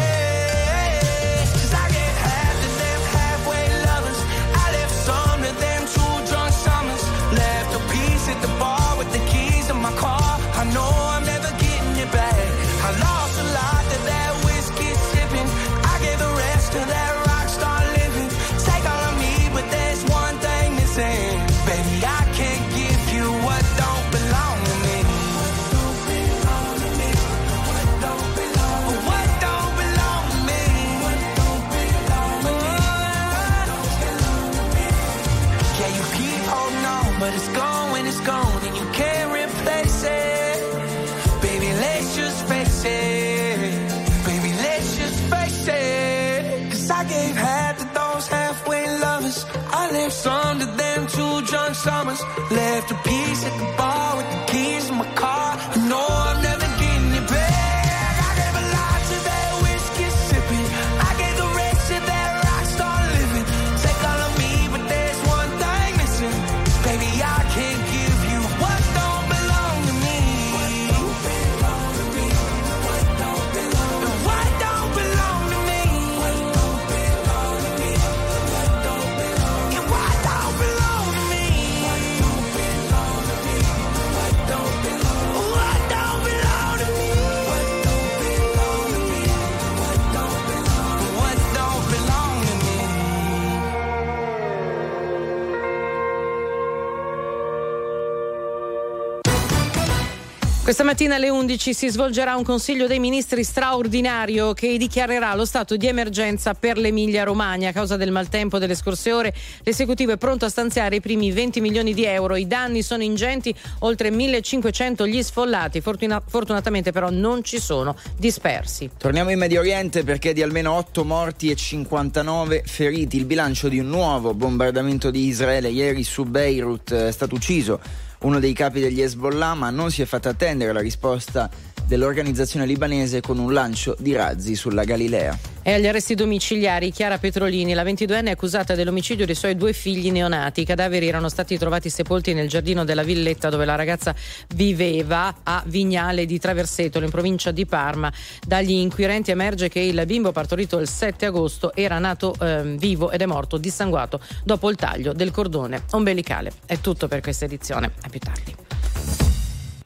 Cause I gave half to them halfway lovers, I left some to them two drunk summers, left a piece at the bar with the keys in my car. I know I'm never getting it back. I lost a lot to that whiskey sipping, I gave the rest to that rock star living. Take all of me, but there's one thing missing. Baby, I can't give you what don't belong to me. What don't belong to me? What don't belong to me? What don't belong to me? What don't belong to me? What don't belong to me? Yeah, you keep holding on, but it's gone when it's gone, and you can't replace it. Baby, let's just face it. Baby, let's just face it. Cause I gave half to those halfway lovers, I left some to them two drunk summers, left a piece at the bar with the keys in my car. I know I'm never getting it back. I gave a lot to that whiskey sipping, I gave the rest to that rock star living. Take all of me, but there's one thing missing. Baby, I can't give you what don't belong to me. What don't belong to me? What don't belong to me? What don't belong to me? What don't belong to me? What don't belong to me? What don't belong to me? What don't belong to me? What don't belong? What don't belong to me? What don't belong to me? What don't belong? What don't belong to me? Questa mattina alle undici si svolgerà un Consiglio dei Ministri straordinario che dichiarerà lo stato di emergenza per l'Emilia Romagna a causa del maltempo delle scorse ore. L'esecutivo è pronto a stanziare i primi venti milioni di euro. I danni sono ingenti, oltre millecinquecento gli sfollati. Fortuna- fortunatamente però non ci sono dispersi. Torniamo in Medio Oriente perché di almeno otto morti e cinquantanove feriti il bilancio di un nuovo bombardamento di Israele. Ieri su Beirut è stato ucciso uno dei capi degli Hezbollah, ma non si è fatta attendere la risposta dell'organizzazione libanese con un lancio di razzi sulla Galilea. E agli arresti domiciliari Chiara Petrolini, la ventiduenne è accusata dell'omicidio dei suoi due figli neonati. I cadaveri erano stati trovati sepolti nel giardino della villetta dove la ragazza viveva a Vignale di Traversetolo in provincia di Parma. Dagli inquirenti emerge che il bimbo partorito il sette agosto era nato eh, vivo ed è morto dissanguato dopo il taglio del cordone ombelicale. È tutto per questa edizione, a più tardi.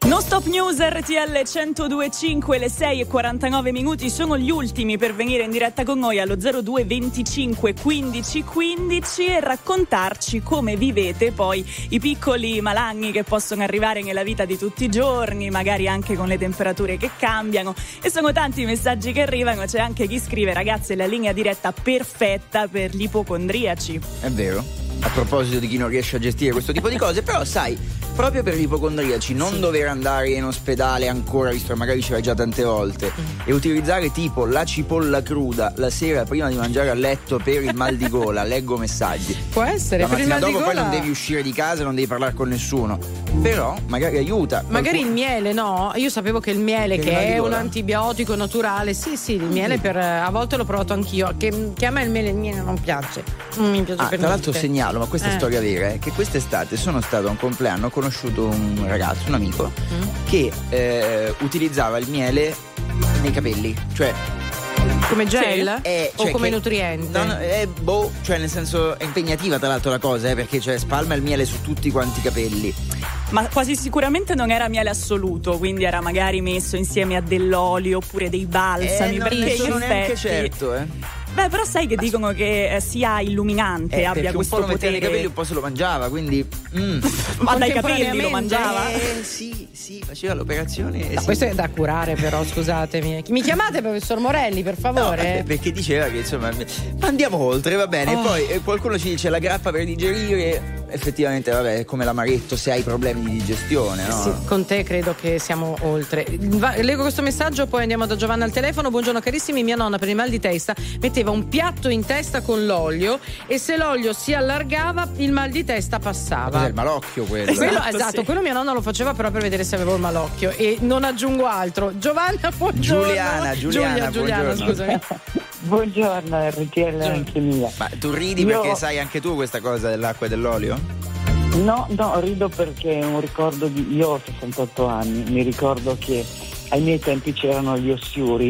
Non Stop News R T L centodue e cinque, le sei e quarantanove minuti sono gli ultimi per venire in diretta con noi allo zero due venticinque quindici quindici e raccontarci come vivete poi i piccoli malagni che possono arrivare nella vita di tutti i giorni, magari anche con le temperature che cambiano, e sono tanti i messaggi che arrivano. C'è anche chi scrive: ragazzi, la linea diretta perfetta per gli ipocondriaci. È vero, a proposito di chi non riesce a gestire questo tipo di cose, però sai, proprio per gli ipocondriaci non sì. dover andare in ospedale ancora, visto che magari ci vai già tante volte, mm. e utilizzare tipo la cipolla cruda la sera prima di mangiare a letto per il mal di gola. Leggo messaggi. Può essere, la per il mal dopo di gola poi non devi uscire di casa, non devi parlare con nessuno, però magari aiuta. Magari qualcuno... il miele, no? Io sapevo che il miele, per che il è un antibiotico naturale, sì sì, il miele per a volte l'ho provato anch'io, che, che a me il miele, il miele non piace, non mi piace ah, per tra l'altro niente. segnalo, ma questa eh. è storia vera, è che quest'estate sono stato a un compleanno, ho conosciuto un ragazzo, un amico, mm. che eh, utilizzava il miele nei capelli, cioè come gel? È, o cioè come che, nutriente? No, no, è boh, cioè nel senso è impegnativa tra l'altro la cosa, eh, perché cioè spalma il miele su tutti quanti i capelli. Ma quasi sicuramente non era miele assoluto, quindi era magari messo insieme a dell'olio oppure dei balsami, eh, non perché ne sono in neanche effetti... certo, eh. Beh, però sai che dicono che eh, sia illuminante, eh, abbia questo un po' lo metteva potere. nei capelli, un po' se lo mangiava, quindi mm. Ma dai capelli lo mangiava? Eh, sì, sì, faceva l'operazione. No, sì. Questo è da curare, però, scusatemi. Mi chiamate professor Morelli, per favore? No, perché diceva che insomma andiamo oltre, va bene. Oh. E poi eh, qualcuno ci dice la grappa per digerire. Effettivamente, vabbè, è come l'amaretto se hai problemi di digestione, no? Sì, con te credo che siamo oltre. Va, leggo questo messaggio, poi andiamo da Giovanna al telefono. Buongiorno carissimi, mia nonna per il mal di testa metteva un piatto in testa con l'olio e se l'olio si allargava il mal di testa passava. Cos'è il malocchio quello? quello eh? esatto, sì. quello mia nonna lo faceva però per vedere se avevo il malocchio. E non aggiungo altro. Giovanna, buongiorno. Giuliana, Giuliana, Giulia, Giuliana, buongiorno. scusami. Buongiorno R T L anche mia. Ma tu ridi Io... perché sai anche tu questa cosa dell'acqua e dell'olio? No, no, rido perché è un ricordo di... Io ho sessantotto anni, mi ricordo che ai miei tempi c'erano gli ossiuri,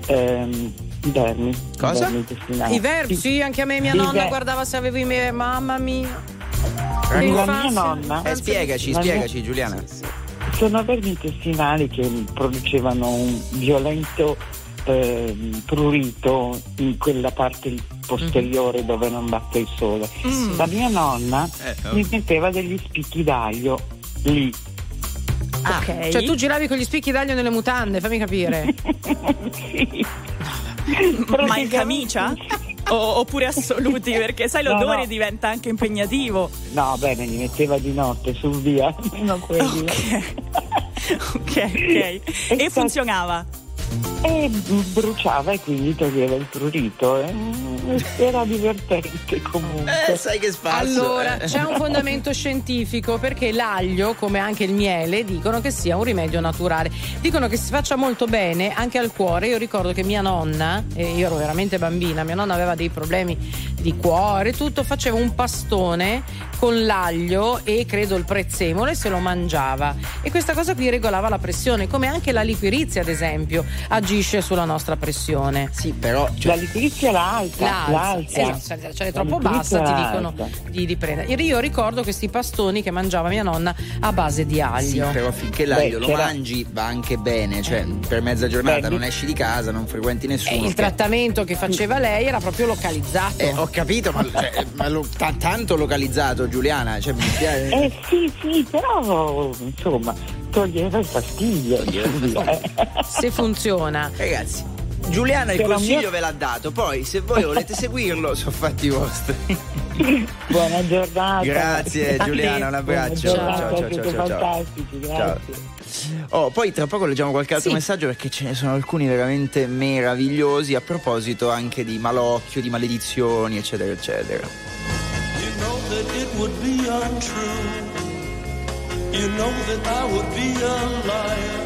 ehm, i vermi. Cosa? I vermi intestinali. I vermi, sì, anche a me mia I nonna ver- guardava se avevo i miei... Mamma mia. La mia Infanzia, nonna... Eh, spiegaci, La spiegaci mia- Giuliana. Sono vermi intestinali che producevano un violento eh, prurito in quella parte posteriore mm. dove non batte il sole. Mm. La mia nonna Eh, oh. mi metteva degli spicchi d'aglio lì. Ah, Ok. cioè tu giravi con gli spicchi d'aglio nelle mutande, fammi capire. Sì. Ma in camicia? O, oppure assoluti? Perché sai l'odore No, no. diventa anche impegnativo. No, bene, li metteva di notte sul via, almeno quelli. Ok, ok, ok. E funzionava? E bruciava e quindi toglieva il prurito. Eh? Era divertente comunque. Eh, sai che spazio. Allora, eh. c'è un fondamento scientifico perché l'aglio, come anche il miele, dicono che sia un rimedio naturale. Dicono che si faccia molto bene anche al cuore. Io ricordo che mia nonna, e io ero veramente bambina, mia nonna aveva dei problemi di cuore, tutto, faceva un pastone con l'aglio e credo il prezzemolo e se lo mangiava. E questa cosa qui regolava la pressione, come anche la liquirizia, ad esempio, agisce sulla nostra pressione. Sì, però La liquirizia l'alza, L'alza, l'alza. esatto, se ce l'hai La troppo liquirizia bassa ti l'alza. dicono di, di prendere. Io ricordo questi pastoni che mangiava mia nonna a base di sì, aglio. però finché l'aglio Beh, lo c'era- mangi va anche bene, cioè per mezza giornata Beh, non di- esci di casa, non frequenti E nessuno. il che- trattamento che faceva lei era proprio localizzato. Eh, ho capito, ma, cioè, ma lo, ta- tanto localizzato, Giuliana, cioè mi spiace. Eh sì, sì, però insomma toglieva il fastidio. Eh. Se funziona. Ragazzi, Giuliana il C'era un consiglio mio- ve l'ha dato, poi se voi volete seguirlo sono fatti vostri. Buona giornata. Grazie A te. Giuliana, un abbraccio. Buona giornata, Ciao, ciao, siete ciao, ciao. fantastici, grazie. Oh, poi tra poco leggiamo qualche altro Sì. messaggio perché ce ne sono alcuni veramente meravigliosi a proposito anche di malocchio, di maledizioni, eccetera, eccetera. You know that it would be untrue. You know that I would be a liar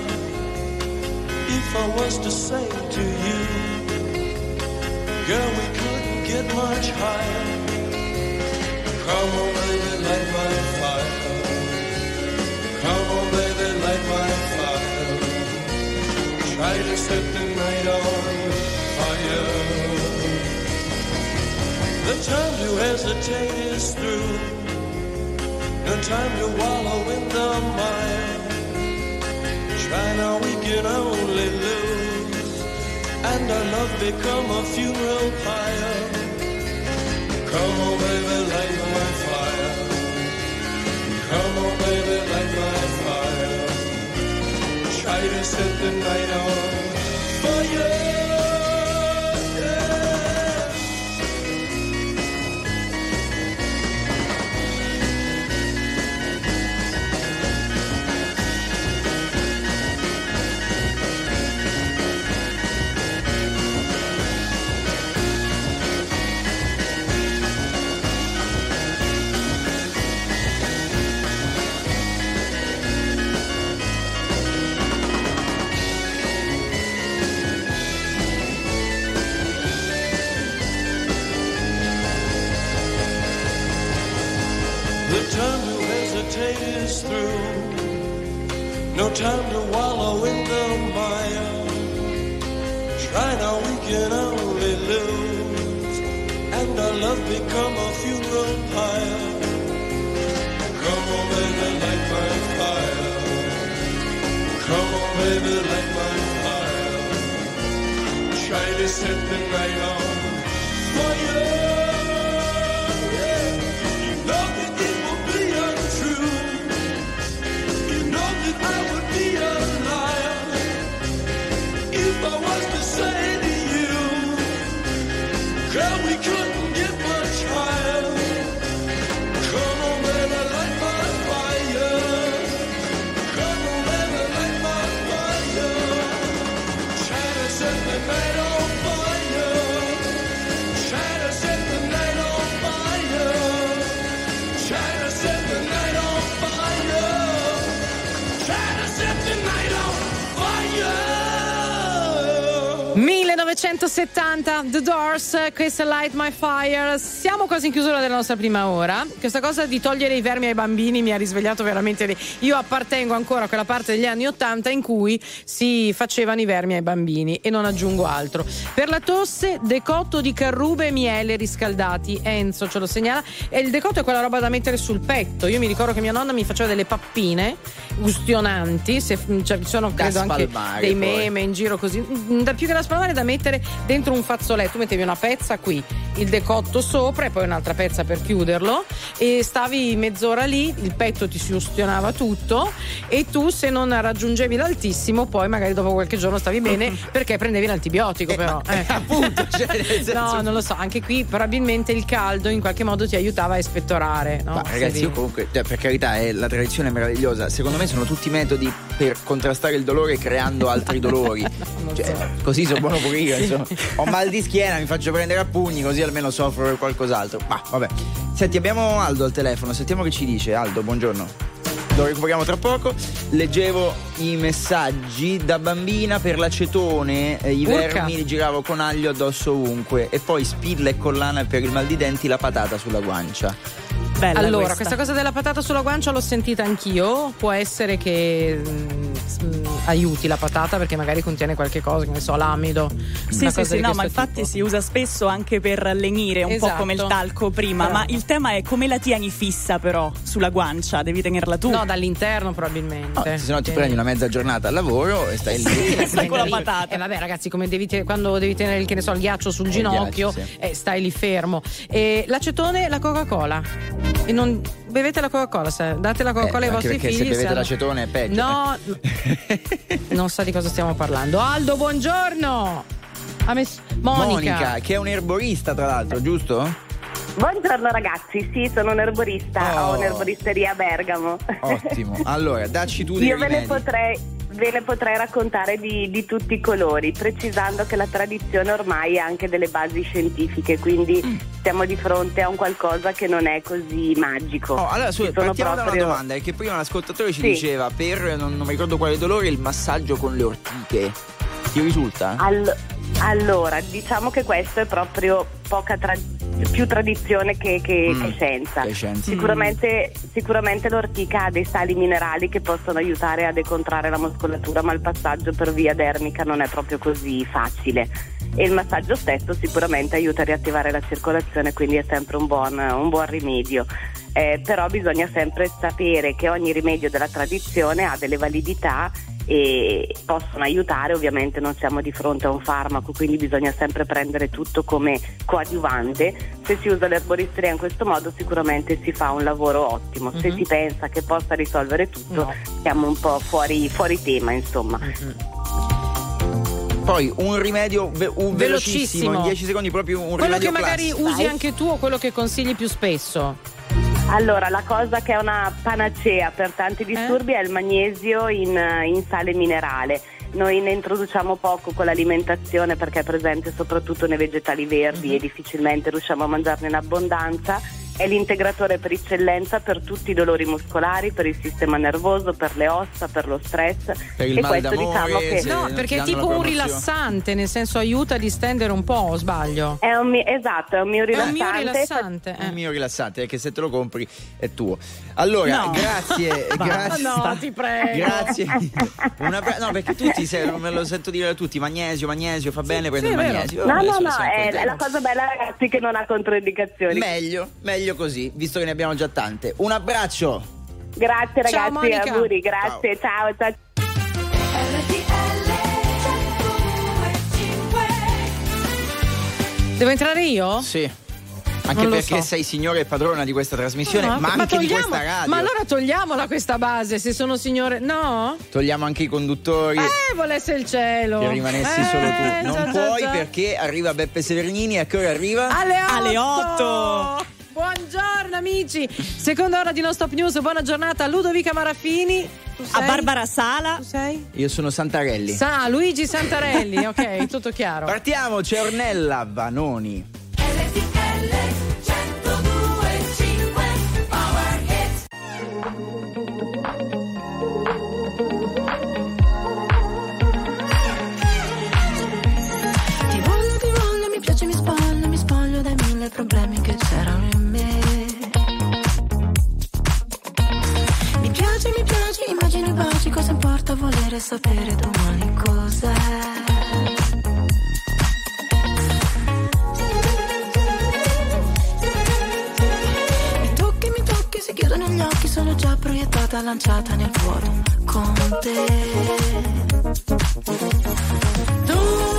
if I was to say to you, girl, we couldn't get much higher. Come on, baby, light my fire. Come on, baby, light my fire. Try to set the night on fire. The time to hesitate is through. No time to wallow in the mire. Try now, we can only lose, and our love become a funeral pyre. Come on, baby, light my fire. Come on, baby, light my fire. Try to set the night on fire. Is through. No time to wallow in the mire. Try now, we can only lose, and our love become a funeral pyre. Come on, baby, light my fire. Come on, baby, light my fire. Try to set the night on fire. I would be a liar if I was to say to you, girl, we couldn't get much higher. Come on, baby, light my fire. Come on, baby, light my fire. Try to set the night on fire. Try to set the night on fire. Try to set the night on fire. millenovecentosettanta, The Doors, questa è Light My Fire. Siamo quasi in chiusura della nostra prima ora. Questa cosa di togliere i vermi ai bambini mi ha risvegliato veramente lì. Io appartengo ancora a quella parte degli anni ottanta in cui si facevano i vermi ai bambini, e non aggiungo altro. Per la tosse, decotto di carrube e miele riscaldati. Enzo ce lo segnala. E il decotto è quella roba da mettere sul petto. Io mi ricordo che mia nonna mi faceva delle pappine ustionanti, se, cioè, ci sono credo anche dei meme poi in giro così, da più che da spalmare, da mettere dentro un fazzoletto. Tu mettevi una pezza qui, il decotto sopra e poi un'altra pezza per chiuderlo, e stavi mezz'ora lì, il petto ti si ustionava tutto, e tu, se non raggiungevi l'altissimo, poi magari dopo qualche giorno stavi bene perché prendevi l'antibiotico. Eh, però ma, eh. appunto, cioè, nel senso... no, non lo so, anche qui probabilmente il caldo in qualche modo ti aiutava a espettorare, no? Ma ragazzi, io comunque, cioè, per carità, è la tradizione è meravigliosa, secondo me sono tutti metodi per contrastare il dolore creando altri dolori. No, cioè, so. Così sono buono pure io, insomma. Ho mal di schiena, mi faccio prendere a pugni, così almeno soffro per qualcos'altro. Ma vabbè. Senti, abbiamo Aldo al telefono, sentiamo che ci dice. Aldo, buongiorno. Lo recuperiamo tra poco. Leggevo i messaggi. Da bambina per l'acetone, eh, i Urca. vermi li giravo con aglio addosso ovunque, e poi spilla e collana per il mal di denti, la patata sulla guancia. Bella allora, questa. questa cosa della patata sulla guancia l'ho sentita anch'io. Può essere che mh, aiuti la patata perché magari contiene qualche cosa, che ne so, l'amido. Sì, sì, sì, no, ma infatti tipo. Si usa spesso anche per lenire, un esatto. po' come il talco prima. Però. Ma il tema è come la tieni fissa, però, sulla guancia, devi tenerla tu. No, dall'interno probabilmente. No, se no ti prendi una mezza giornata al lavoro e stai lì. Stai con la patata. E eh, vabbè, ragazzi, come devi te- quando devi tenere il, che ne so, il ghiaccio sul Eh, ginocchio, ghiaccio, sì. eh, stai lì fermo. E l'acetone, la Coca-Cola. E non bevete la Coca-Cola, se date la Coca-Cola Eh, ai anche vostri perché figli. se bevete hanno- l'acetone è peggio. No, non sa di cosa stiamo parlando. Aldo, buongiorno. Ha messo Monica. Monica, che è un erborista, tra l'altro, giusto? Buongiorno ragazzi, sì, sono un erborista, Oh. ho un'erboristeria a Bergamo. Ottimo. Allora, dacci tu dei Io ve ne rimedi. potrei, ve ne potrei raccontare di, di tutti i colori, precisando che la tradizione ormai ha anche delle basi scientifiche, quindi Mm. siamo di fronte a un qualcosa che non è così magico. Oh, allora, su, Ci sono partiamo da proprio- una domanda, perché prima l'ascoltatore ci Sì. diceva, per non, non mi ricordo quale dolore, il massaggio con le ortiche. Ti risulta? All- allora, diciamo che questo è proprio poca tra- più tradizione che, che, Mm, che scienza. che scienza. Sicuramente, sicuramente l'ortica ha dei sali minerali che possono aiutare a decontrare la muscolatura, ma il passaggio per via dermica non è proprio così facile. E il massaggio stesso sicuramente aiuta a riattivare la circolazione, quindi è sempre un buon, un buon rimedio. Eh, però bisogna sempre sapere che ogni rimedio della tradizione ha delle validità e possono aiutare. Ovviamente non siamo di fronte a un farmaco, quindi bisogna sempre prendere tutto come coadiuvante. Se si usa l'erboristeria in questo modo sicuramente si fa un lavoro ottimo. Se Mhm. si pensa che possa risolvere tutto, No. siamo un po' fuori, fuori tema, insomma. Poi un rimedio ve- un velocissimo, Velocissimo. in dieci secondi proprio un Quello rimedio che magari classico. usi anche tu o quello che consigli più spesso? Allora, la cosa che è una panacea per tanti disturbi è il magnesio in, in sale minerale. Noi ne introduciamo poco con l'alimentazione perché è presente soprattutto nei vegetali verdi e difficilmente riusciamo a mangiarne in abbondanza. È l'integratore per eccellenza per tutti i dolori muscolari, per il sistema nervoso, per le ossa, per lo stress. Per il e mal questo d'amore, diciamo che se- No, perché è danno tipo la un promozione. rilassante, nel senso aiuta a distendere un po', o sbaglio? è un mi- esatto, è un mio È un rilassante. mio rilassante. Il mio rilassante è che se te lo compri è tuo. Allora, No. grazie, grazie. No, ti prego. Grazie. Un abbra- no, perché tutti se- me lo sento dire a tutti, magnesio, magnesio, fa bene prendere sì, il è vero. magnesio. No, Vabbè, no, sono- no, sono è, contento. è la cosa bella, ragazzi, che non ha controindicazioni. Meglio, meglio così, visto che ne abbiamo già tante. Un abbraccio. Grazie Ciao, ragazzi, Monica. auguri, grazie, ciao, ciao. Devo entrare io? Sì. Anche Non lo perché so. sei signora e padrona di questa trasmissione, No, ma anche di togliamo- questa radio. Ma allora togliamola questa base, se sono signore. No? Togliamo anche i conduttori. Eh, volesse il cielo. Che rimanessi Eh, solo tu. già, Non già, puoi già. perché arriva Beppe Severnini. A che ora arriva? Alle otto. Alle otto. Buongiorno amici. Seconda ora di Non Stop News. Buona giornata a Ludovica Maraffini. Tu A sei? Barbara Sala. Tu sei? Io sono Santarelli. Sa, Luigi Santarelli. Ok, tutto chiaro. Partiamo, c'è Ornella Vanoni. Ti voglio, ti voglio, mi piace, mi spoglio, mi spoglio dai mille problemi che c'erano in me. Mi piace, mi piace, immagini i baci, cosa importa volere sapere domani cos'è. Mi tocchi, mi tocchi, si chiudono gli occhi, sono già proiettata, lanciata nel vuoto con te. Tu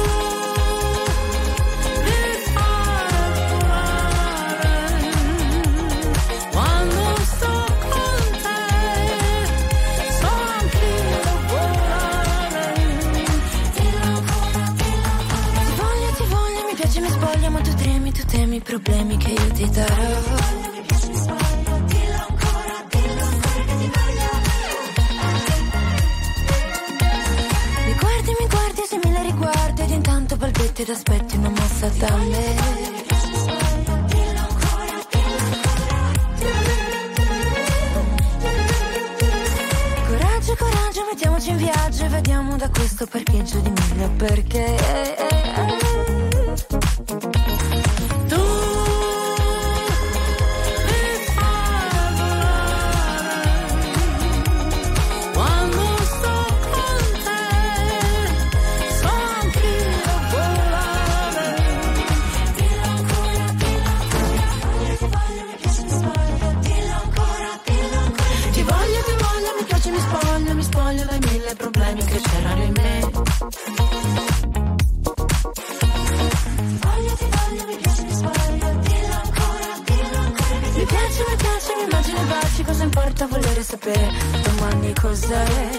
quando sto con te, so anch'io volare. Dillo ancora, dillo ancora. Ti voglio, ti voglio, mi piace, mi spoglio, ma tu tremi, tu temi i problemi che io ti darò. Mi piace, mi spoglio, dillo ancora, dillo ancora che ti voglio. Mi guardi, mi guardi, se me la riguardi ed intanto palpetti ed aspetti una mossa da me. Coraggio, coraggio, mettiamoci in viaggio e vediamo da questo parcheggio di mille perché tu mi fai volare quando sto con te, so anch'io volare. Dillo ancora, dillo ancora, ti voglio, mi piace, mi spoglio, dillo ancora, dillo ancora. Ti voglio, ti voglio, mi piace, mi spoglio, mi spoglio dai mille problemi che c'erano in me. Ti voglio, ti voglio, mi piace, mi spoglio, dillo ancora, dillo ancora. Mi piace, mi piace, mi immagino i baci, cosa importa volere sapere domani cos'è.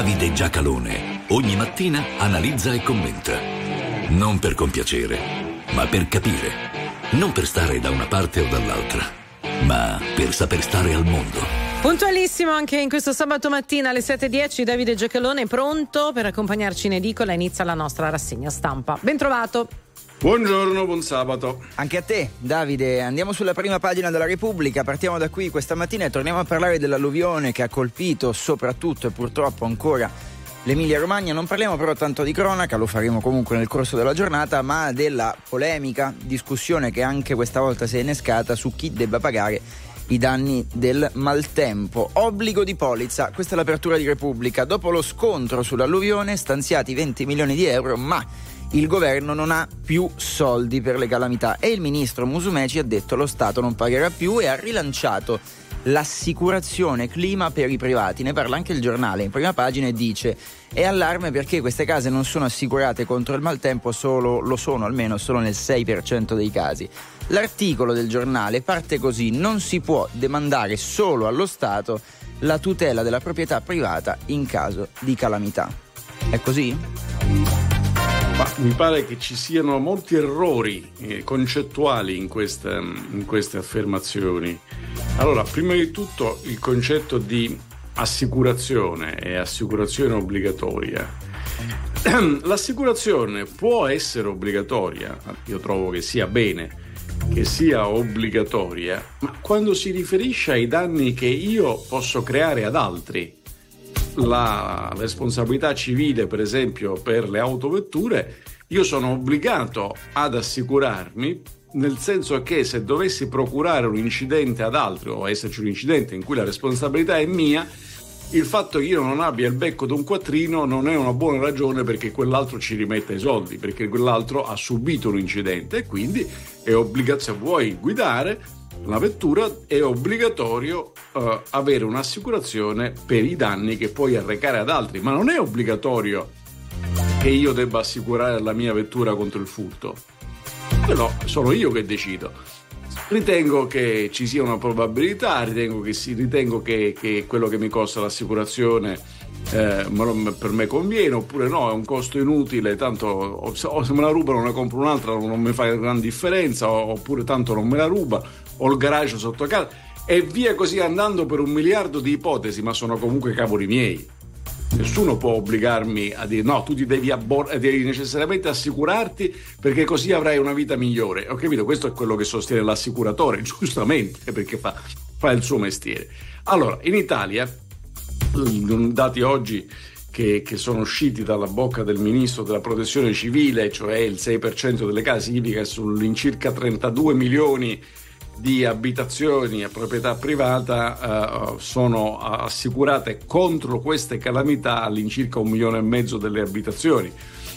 Davide Giacalone ogni mattina analizza e commenta. Non per compiacere, ma per capire. Non per stare da una parte o dall'altra, ma per saper stare al mondo. Puntualissimo anche in questo sabato mattina alle sette e dieci. Davide Giacalone è pronto per accompagnarci in edicola. Inizia la nostra rassegna stampa. Ben trovato. Buongiorno, buon sabato. Anche a te, Davide. Andiamo sulla prima pagina della Repubblica. Partiamo da qui questa mattina e torniamo a parlare dell'alluvione che ha colpito soprattutto e purtroppo ancora l'Emilia Romagna. Non parliamo però tanto di cronaca, lo faremo comunque nel corso della giornata, ma della polemica discussione che anche questa volta si è innescata su chi debba pagare i danni del maltempo. Obbligo di polizza, questa è l'apertura di Repubblica. Dopo lo scontro sull'alluvione, stanziati venti milioni di euro, ma il governo non ha più soldi per le calamità e il ministro Musumeci ha detto lo Stato non pagherà più e ha rilanciato l'assicurazione clima per i privati. Ne parla anche il giornale in prima pagina e dice: è allarme perché queste case non sono assicurate contro il maltempo, solo lo sono almeno solo nel sei per cento dei casi. L'articolo del giornale parte così: non si può demandare solo allo Stato la tutela della proprietà privata in caso di calamità. È così? Ma mi pare che ci siano molti errori eh, concettuali in, questa, in queste affermazioni. Allora, prima di tutto il concetto di assicurazione e assicurazione obbligatoria. L'assicurazione può essere obbligatoria, io trovo che sia bene che sia obbligatoria, ma quando si riferisce ai danni che io posso creare ad altri. La responsabilità civile, per esempio, per le autovetture, io sono obbligato ad assicurarmi, nel senso che se dovessi procurare un incidente ad altri o esserci un incidente in cui la responsabilità è mia, il fatto che io non abbia il becco d'un quattrino non è una buona ragione perché quell'altro ci rimetta i soldi, perché quell'altro ha subito un incidente e quindi è obbligato, se vuoi guidare una vettura è obbligatorio uh, avere un'assicurazione per i danni che puoi arrecare ad altri, ma non è obbligatorio che io debba assicurare la mia vettura contro il furto. No, sono io che decido. Ritengo che ci sia una probabilità, ritengo che, si, ritengo che, che quello che mi costa l'assicurazione eh, per me conviene, oppure no, è un costo inutile, tanto o se me la rubano ne compro un'altra, non mi fa gran differenza, oppure tanto non me la ruba, ho il garage sotto casa e via così andando per un miliardo di ipotesi, ma sono comunque cavoli miei. Nessuno può obbligarmi a dire no, tu ti devi, abbor- devi necessariamente assicurarti perché così avrai una vita migliore. Ho capito, questo è quello che sostiene l'assicuratore, giustamente, perché fa, fa il suo mestiere. Allora, in Italia, dati oggi che, che sono usciti dalla bocca del ministro della protezione civile, cioè il sei per cento delle case, significa che sull'incirca trentadue milioni di abitazioni a proprietà privata uh, sono assicurate contro queste calamità all'incirca un milione e mezzo delle abitazioni,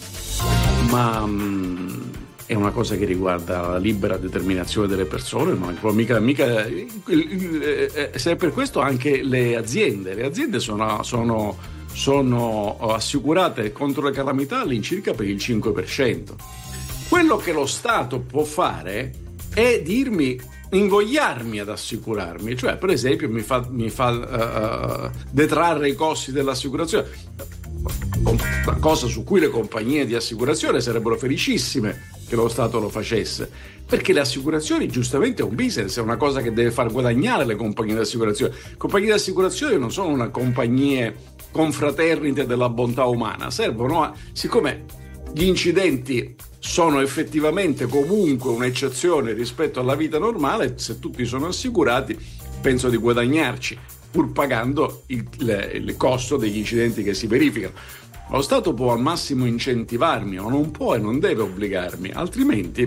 ma um, è una cosa che riguarda la libera determinazione delle persone, non è mica, mica eh, eh, se è per questo anche le aziende le aziende sono, sono, sono assicurate contro le calamità all'incirca per il cinque per cento. Quello che lo Stato può fare è dirmi invogliarmi ad assicurarmi, cioè per esempio mi fa, mi fa uh, detrarre i costi dell'assicurazione, una cosa su cui le compagnie di assicurazione sarebbero felicissime che lo Stato lo facesse, perché le assicurazioni giustamente è un business, è una cosa che deve far guadagnare le compagnie di assicurazione. Le compagnie di assicurazione non sono una compagnie confraternite della bontà umana, servono a, siccome gli incidenti sono effettivamente comunque un'eccezione rispetto alla vita normale, se tutti sono assicurati penso di guadagnarci pur pagando il, il, il costo degli incidenti che si verificano. Lo Stato può al massimo incentivarmi, o non può e non deve obbligarmi, altrimenti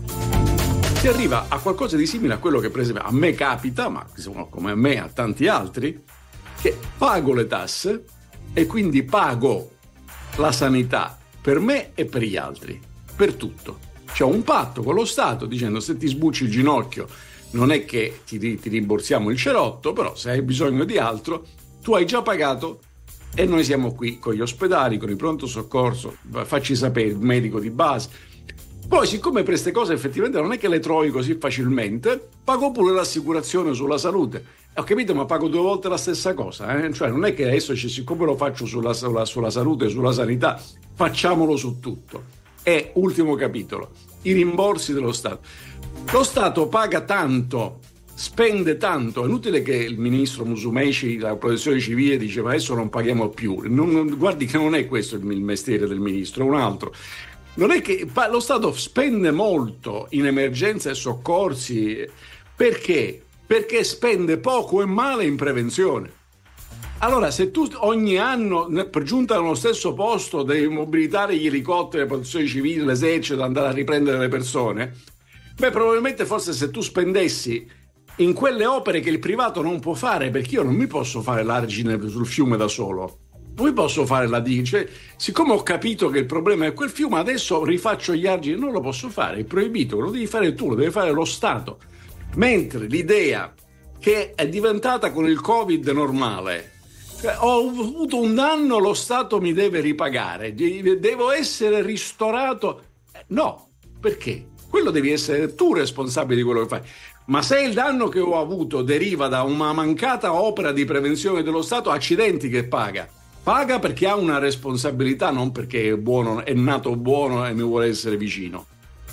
si arriva a qualcosa di simile a quello che per esempio a me capita, ma come a me a tanti altri, che pago le tasse e quindi pago la sanità per me e per gli altri, per tutto. C'è un patto con lo Stato dicendo: se ti sbucci il ginocchio non è che ti, ti rimborsiamo il cerotto, però se hai bisogno di altro tu hai già pagato e noi siamo qui con gli ospedali, con il pronto soccorso, facci sapere, il medico di base. Poi, siccome per queste cose effettivamente non è che le trovi così facilmente, pago pure l'assicurazione sulla salute. Ho capito, ma pago due volte la stessa cosa, eh? Cioè non è che adesso, siccome lo faccio sulla, sulla, sulla salute e sulla sanità, facciamolo su tutto. E ultimo capitolo, i rimborsi dello Stato. Lo Stato paga tanto, spende tanto, è inutile che il ministro Musumeci, la protezione civile, dice ma adesso non paghiamo più. Non, non, guardi che non è questo il, il mestiere del ministro, è un altro. Non è che lo Stato spende molto in emergenza e soccorsi, perché? Perché spende poco e male in prevenzione. Allora, se tu ogni anno, per giunta allo stesso posto, devi mobilitare gli elicotteri, la protezione civile, l'esercito, andare a riprendere le persone, beh, probabilmente forse se tu spendessi in quelle opere che il privato non può fare, perché io non mi posso fare l'argine sul fiume da solo, non mi posso fare la diga, cioè, siccome ho capito che il problema è quel fiume, adesso rifaccio gli argini, non lo posso fare, è proibito, lo devi fare tu, lo deve fare lo Stato. Mentre l'idea che è diventata con il Covid normale, cioè, ho avuto un danno, lo Stato mi deve ripagare, devo essere ristorato, no, perché? Quello devi essere tu responsabile di quello che fai. Ma se il danno che ho avuto deriva da una mancata opera di prevenzione dello Stato, accidenti che paga. Paga perché ha una responsabilità, non perché è buono, è nato buono e mi vuole essere vicino.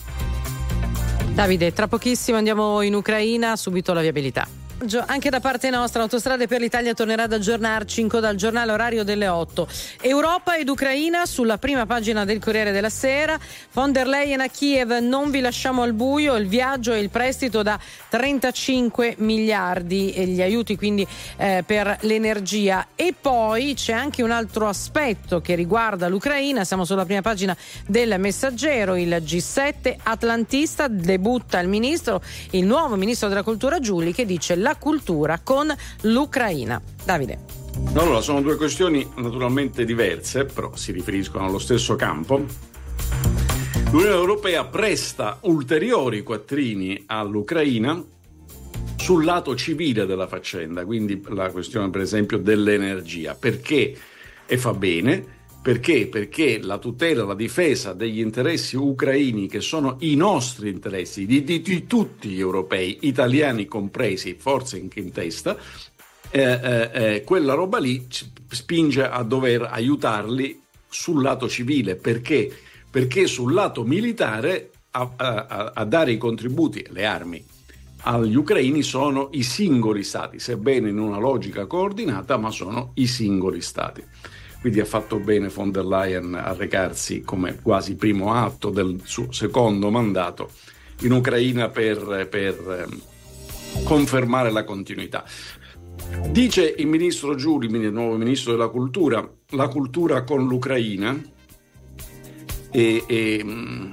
Davide, tra pochissimo andiamo in Ucraina, subito la viabilità. Anche da parte nostra, Autostrade per l'Italia tornerà ad aggiornarci in coda al giornale orario delle otto. Europa ed Ucraina sulla prima pagina del Corriere della Sera. Von der Leyen a Kiev, non vi lasciamo al buio, il viaggio e il prestito da trentacinque miliardi e gli aiuti quindi eh, per l'energia. E poi c'è anche un altro aspetto che riguarda l'Ucraina, siamo sulla prima pagina del Messaggero, il G sette atlantista, debutta il ministro, il nuovo ministro della cultura Giuli, che dice la cultura con l'Ucraina. Davide. Allora, sono due questioni naturalmente diverse, però si riferiscono allo stesso campo. L'Unione Europea presta ulteriori quattrini all'Ucraina sul lato civile della faccenda, quindi la questione per esempio dell'energia. Perché? E fa bene. Perché? Perché la tutela, la difesa degli interessi ucraini, che sono i nostri interessi, di, di, di tutti gli europei, italiani compresi, forse anche in testa, eh, eh, eh, quella roba lì spinge a dover aiutarli sul lato civile. Perché? Perché sul lato militare a, a, a dare i contributi, le armi, agli ucraini sono i singoli stati, sebbene in una logica coordinata, ma sono i singoli stati. Quindi ha fatto bene von der Leyen a recarsi come quasi primo atto del suo secondo mandato in Ucraina per, per eh, confermare la continuità. Dice il ministro Giuli, il nuovo ministro della cultura, la cultura con l'Ucraina. E, e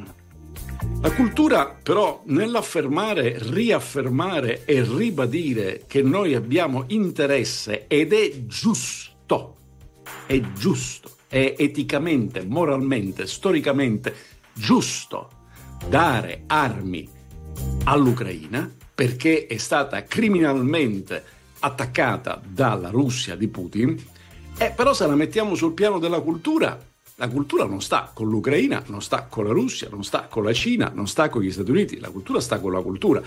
la cultura però nell'affermare, riaffermare e ribadire che noi abbiamo interesse ed è giusto, è giusto, è eticamente, moralmente, storicamente giusto dare armi all'Ucraina perché è stata criminalmente attaccata dalla Russia di Putin, eh, però se la mettiamo sul piano della cultura, la cultura non sta con l'Ucraina, non sta con la Russia, non sta con la Cina, non sta con gli Stati Uniti, la cultura sta con la cultura.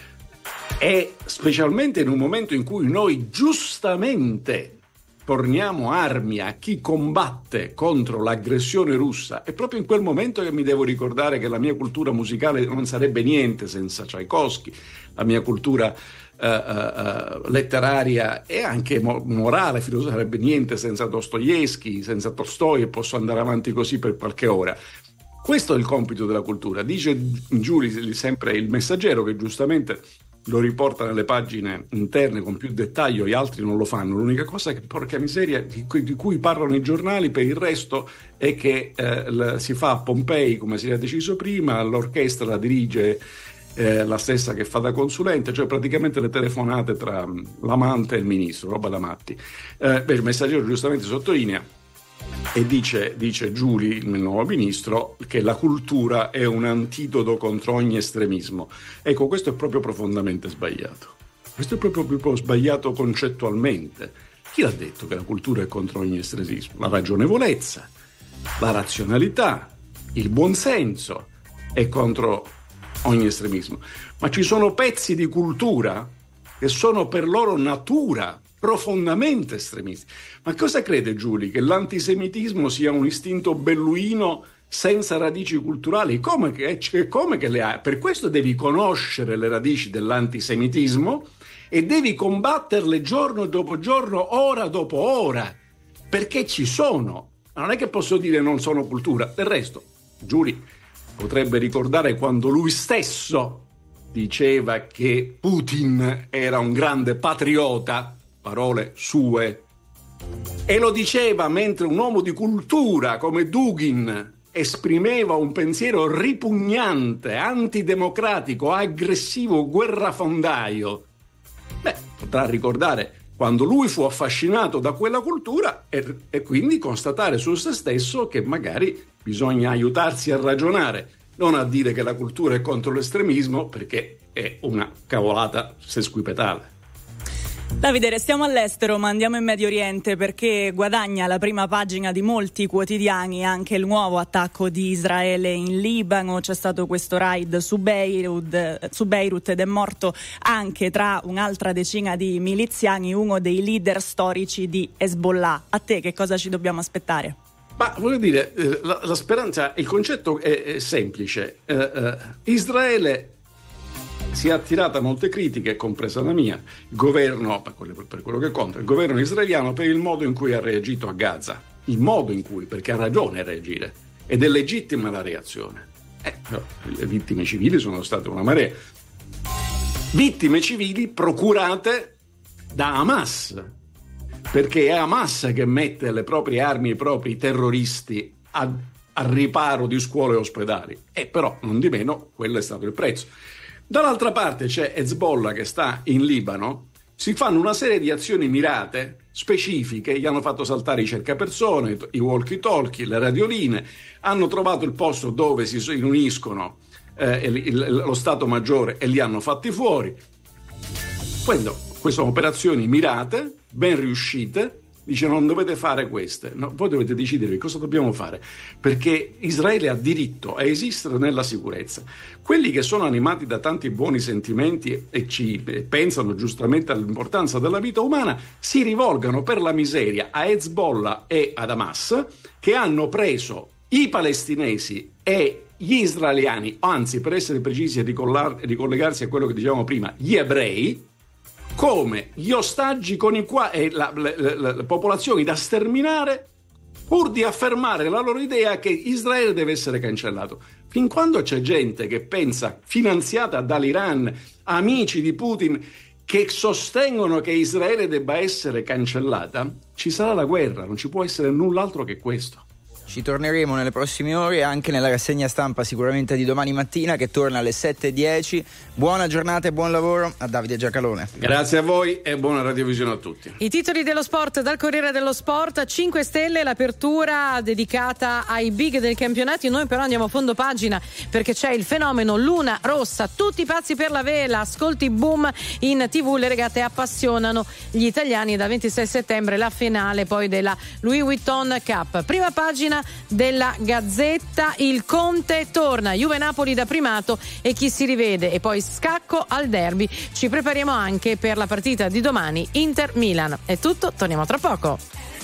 E specialmente in un momento in cui noi giustamente forniamo armi a chi combatte contro l'aggressione russa, è proprio in quel momento che mi devo ricordare che la mia cultura musicale non sarebbe niente senza Tchaikovsky, la mia cultura uh, uh, letteraria e anche mo- morale, filosofica, sarebbe niente senza Dostoevsky, senza Tolstoi, e posso andare avanti così per qualche ora. Questo è il compito della cultura. Dice Giuli, sempre il Messaggero, che giustamente lo riporta nelle pagine interne con più dettaglio, gli altri non lo fanno. L'unica cosa che, porca miseria, di cui, di cui parlano i giornali per il resto è che eh, la, si fa a Pompei, come si era deciso prima, l'orchestra la dirige eh, la stessa che fa da consulente, cioè praticamente le telefonate tra l'amante e il ministro, roba da matti. Eh, beh, il Messaggero giustamente sottolinea e dice, dice Giuli, il nuovo ministro, che la cultura è un antidoto contro ogni estremismo. Ecco, questo è proprio profondamente sbagliato. Questo è proprio, proprio sbagliato concettualmente. Chi l'ha detto che la cultura è contro ogni estremismo? La ragionevolezza, la razionalità, il buonsenso, e contro ogni estremismo, ma ci sono pezzi di cultura che sono per loro natura profondamente estremisti. Ma cosa crede Giulia? Che l'antisemitismo sia un istinto belluino senza radici culturali? Come che, come che le ha? Per questo devi conoscere le radici dell'antisemitismo e devi combatterle giorno dopo giorno, ora dopo ora, perché ci sono. Non è che posso dire non sono cultura. Del resto, Giulia potrebbe ricordare quando lui stesso diceva che Putin era un grande patriota, parole sue, e lo diceva mentre un uomo di cultura come Dugin esprimeva un pensiero ripugnante, antidemocratico, aggressivo, guerrafondaio. Beh, potrà ricordare quando lui fu affascinato da quella cultura e, e quindi constatare su se stesso che magari bisogna aiutarsi a ragionare, non a dire che la cultura è contro l'estremismo, perché è una cavolata sesquipetale. Davide, restiamo all'estero, ma andiamo in Medio Oriente, perché guadagna la prima pagina di molti quotidiani anche il nuovo attacco di Israele in Libano. C'è stato questo raid su Beirut, su Beirut ed è morto anche, tra un'altra decina di miliziani, uno dei leader storici di Hezbollah. A te che cosa ci dobbiamo aspettare? Ma voglio dire, la, la speranza, il concetto è, è semplice. Eh, eh, Israele si è attirata molte critiche, compresa la mia, il governo, per quello, per quello che conta, il governo israeliano per il modo in cui ha reagito a Gaza. Il modo in cui, perché ha ragione a reagire, ed è legittima la reazione. Eh, però le vittime civili sono state una marea. Vittime civili procurate da Hamas, perché è Hamas che mette le proprie armi, i propri terroristi a, a riparo di scuole e ospedali. E però, non di meno, quello è stato il prezzo. Dall'altra parte c'è Hezbollah che sta in Libano, si fanno una serie di azioni mirate, specifiche, gli hanno fatto saltare i cercapersone, i walkie-talkie, le radioline, hanno trovato il posto dove si riuniscono eh, il, il, lo Stato Maggiore e li hanno fatti fuori. Quando queste sono operazioni mirate, ben riuscite, dice non dovete fare queste, no, voi dovete decidere cosa dobbiamo fare, perché Israele ha diritto a esistere nella sicurezza. Quelli che sono animati da tanti buoni sentimenti e ci pensano giustamente all'importanza della vita umana si rivolgano per la miseria a Hezbollah e ad Hamas, che hanno preso i palestinesi e gli israeliani, anzi per essere precisi e ricollegarsi a quello che dicevamo prima, gli ebrei, come gli ostaggi con i quali la, la, la, la popolazioni da sterminare, pur di affermare la loro idea che Israele deve essere cancellato. Fin quando c'è gente che pensa, finanziata dall'Iran, amici di Putin, che sostengono che Israele debba essere cancellata, ci sarà la guerra, non ci può essere null'altro che questo. Ci torneremo nelle prossime ore, anche nella rassegna stampa sicuramente di domani mattina, che torna alle sette e dieci. Buona giornata e buon lavoro a Davide Giacalone. Grazie a voi e buona radiovisione a tutti. I titoli dello sport dal Corriere dello Sport. cinque Stelle, l'apertura dedicata ai big del campionato. Noi però andiamo a fondo pagina perché c'è il fenomeno Luna Rossa, tutti pazzi per la vela, ascolti boom in tv, le regate appassionano gli italiani. Da ventisei settembre la finale poi della Louis Vuitton Cup. Prima pagina della Gazzetta, il Conte torna, Juve Napoli da primato e chi si rivede, e poi scacco al derby. Ci prepariamo anche per la partita di domani Inter Milan. È tutto, torniamo tra poco.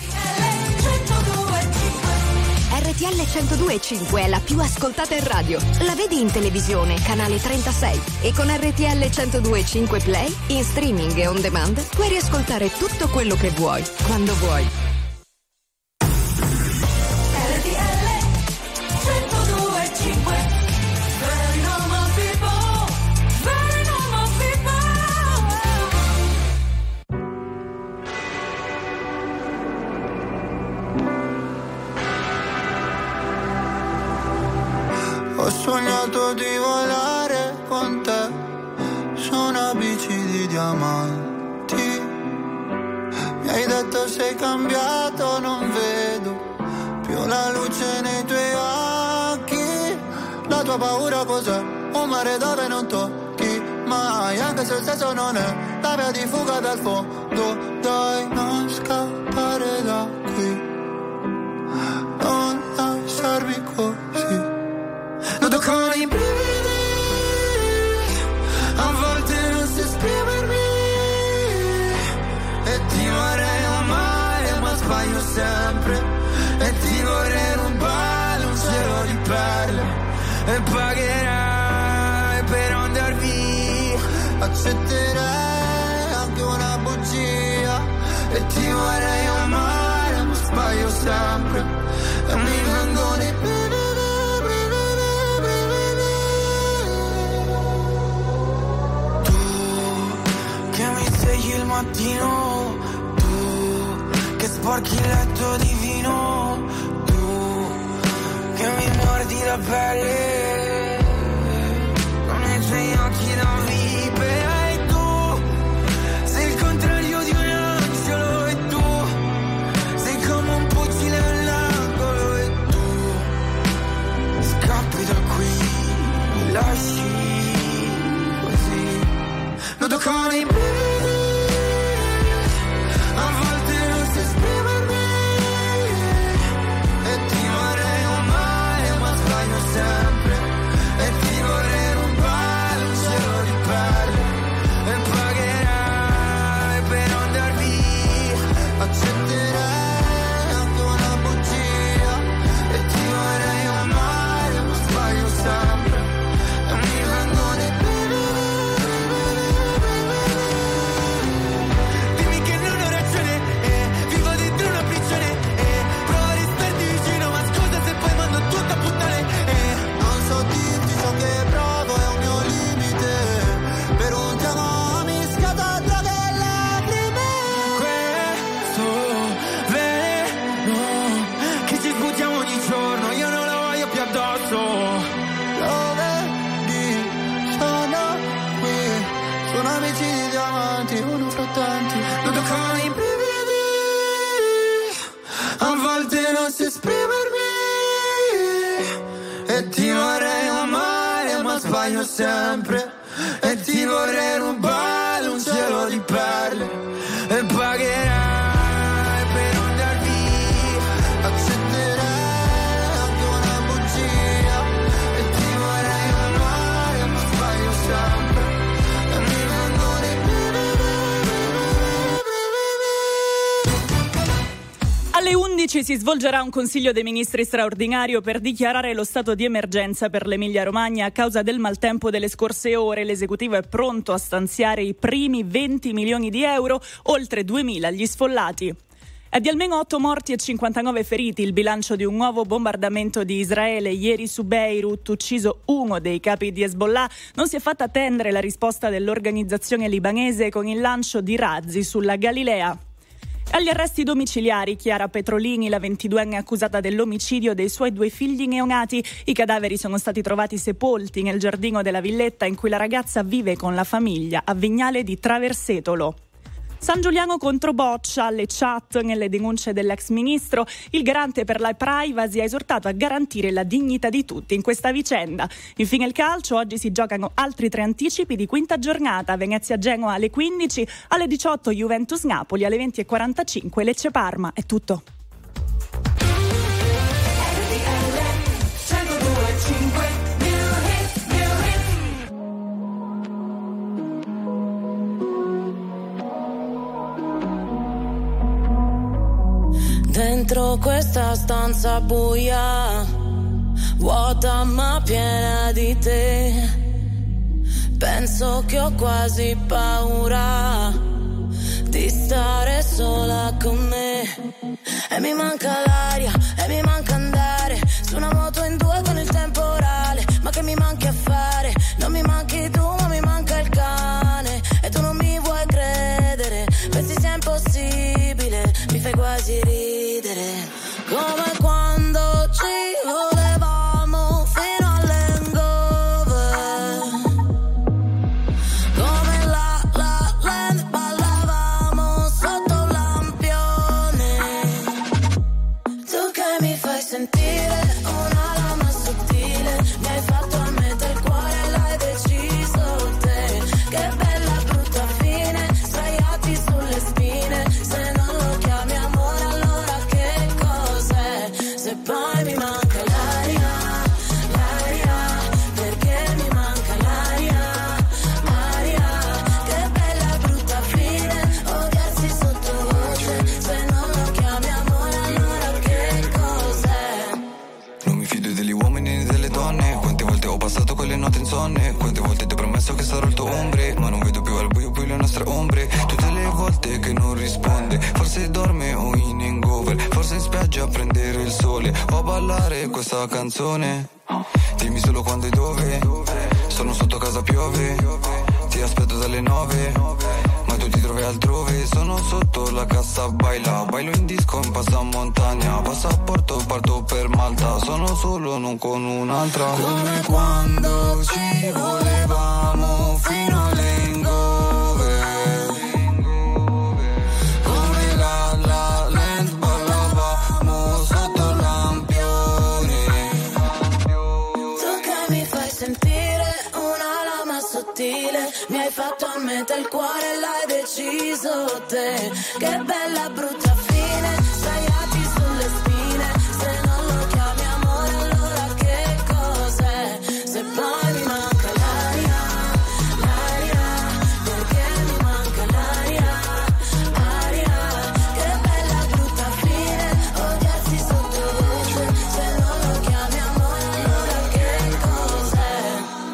R T L centodue e cinque è la più ascoltata in radio. La vedi in televisione, canale trentasei, e con R T L centodue e cinque Play in streaming e on demand puoi riascoltare tutto quello che vuoi, quando vuoi. Ho sognato di volare con te su una bici di diamanti. Mi hai detto sei cambiato, non vedo più la luce nei tuoi occhi. La tua paura cos'è? Un mare dove non tocchi mai, anche se il senso non è la via di fuga dal fondo. Dai, non scappare da qui, non lasciarmi così. Nudo con i brividi e ti vorrei amare, ma sbaglio sempre e mi vengo di tu che mi svegli il mattino, tu che sporchi il letto di vino, tu che mi mordi la pelle con i tuoi occhi da vipera. Lasci così, nudo con i brividi, a volte non si esprimermi, e ti vorrei amare ma sbaglio sempre, e ti vorrei rubare un cielo di perle, e pagherai per andar via, accetterai anche una bugia, e ti vorrei amare ma sbaglio sempre. Uno fra tanti, nudo con i brividi, a volte non si esprimermi, e ti vorrei amare ma sbaglio sempre, e ti vorrei rubare un cielo di perle, e pagherai per andar via, accetterai anche una bugia, e ti vorrei amare ma sbaglio sempre. Alle undici si svolgerà un Consiglio dei Ministri straordinario per dichiarare lo stato di emergenza per l'Emilia-Romagna a causa del maltempo delle scorse ore. L'esecutivo è pronto a stanziare i primi venti milioni di euro, oltre duemila gli sfollati. È di almeno otto morti e cinquantanove feriti il bilancio di un nuovo bombardamento di Israele ieri su Beirut, ucciso uno dei capi di Hezbollah. Non si è fatta attendere la risposta dell'organizzazione libanese con il lancio di razzi sulla Galilea. Agli arresti domiciliari Chiara Petrolini, la ventiduenne accusata dell'omicidio dei suoi due figli neonati. I cadaveri sono stati trovati sepolti nel giardino della villetta in cui la ragazza vive con la famiglia a Vignale di Traversetolo. San Giuliano contro Boccia, le chat nelle denunce dell'ex ministro. Il garante per la privacy ha esortato a garantire la dignità di tutti in questa vicenda. Infine il calcio, oggi si giocano altri tre anticipi di quinta giornata. Venezia-Genoa alle quindici, alle diciotto Juventus-Napoli, alle venti e quarantacinque Lecce-Parma. È tutto. Dentro questa stanza buia, vuota ma piena di te, penso che ho quasi paura di stare sola con me. E mi manca l'aria, e mi manca andare su una moto in due con il temporale. Ma che mi manchi a fare? Non mi manchi tu, ma mi manca il cane. E tu non mi vuoi credere, pensi sia impossibile, mi fai quasi ridere. Come quando ci volevamo fino all'hangover, come la la land ballavamo sotto un lampione. Tu che mi fai sentire una lama sottile, mi hai fatto a metà il cuore, l'hai deciso te. Che bella brutta fine, sdraiati sulle spine. Se non lo chiami amore allora che cos'è? Se poi mi manca l'aria, l'aria, perché mi manca l'aria, l'aria. Che bella brutta fine, odiarsi sottovoce. Se non lo chiami amore allora che cos'è? Non mi fido degli uomini né delle donne. Quante volte ho passato quelle notte insonne. Quante volte ti ho promesso che sarò il tuo ombre, ma non vedo più al buio più le nostre ombre. Tutte le volte volte che non risponde. Forse dorme o in hangover, forse in spiaggia a prendere il sole o a ballare questa canzone. Dimmi solo quando e dove, sono sotto casa piove, ti aspetto dalle nove, ma tu ti trovi altrove. Sono sotto la cassa baila, bailo in disco in passamontagna, passaporto parto per Malta, sono solo non con un'altra. Come quando ci volevamo fino alle hangover, come la la land ballavamo sotto lampione. Tu che mi fai sentire una lama sottile, mi hai fatto a metà il cuore e l'hai deciso te. Che bella brutta fine, sdraiati sulle spine. Se non lo chiami amore allora che cos'è? Se poi mi manca l'aria, l'aria, perché mi manca l'aria, aria. Che bella brutta fine, odiarsi sottovoce. Se non lo chiami amore allora che cos'è?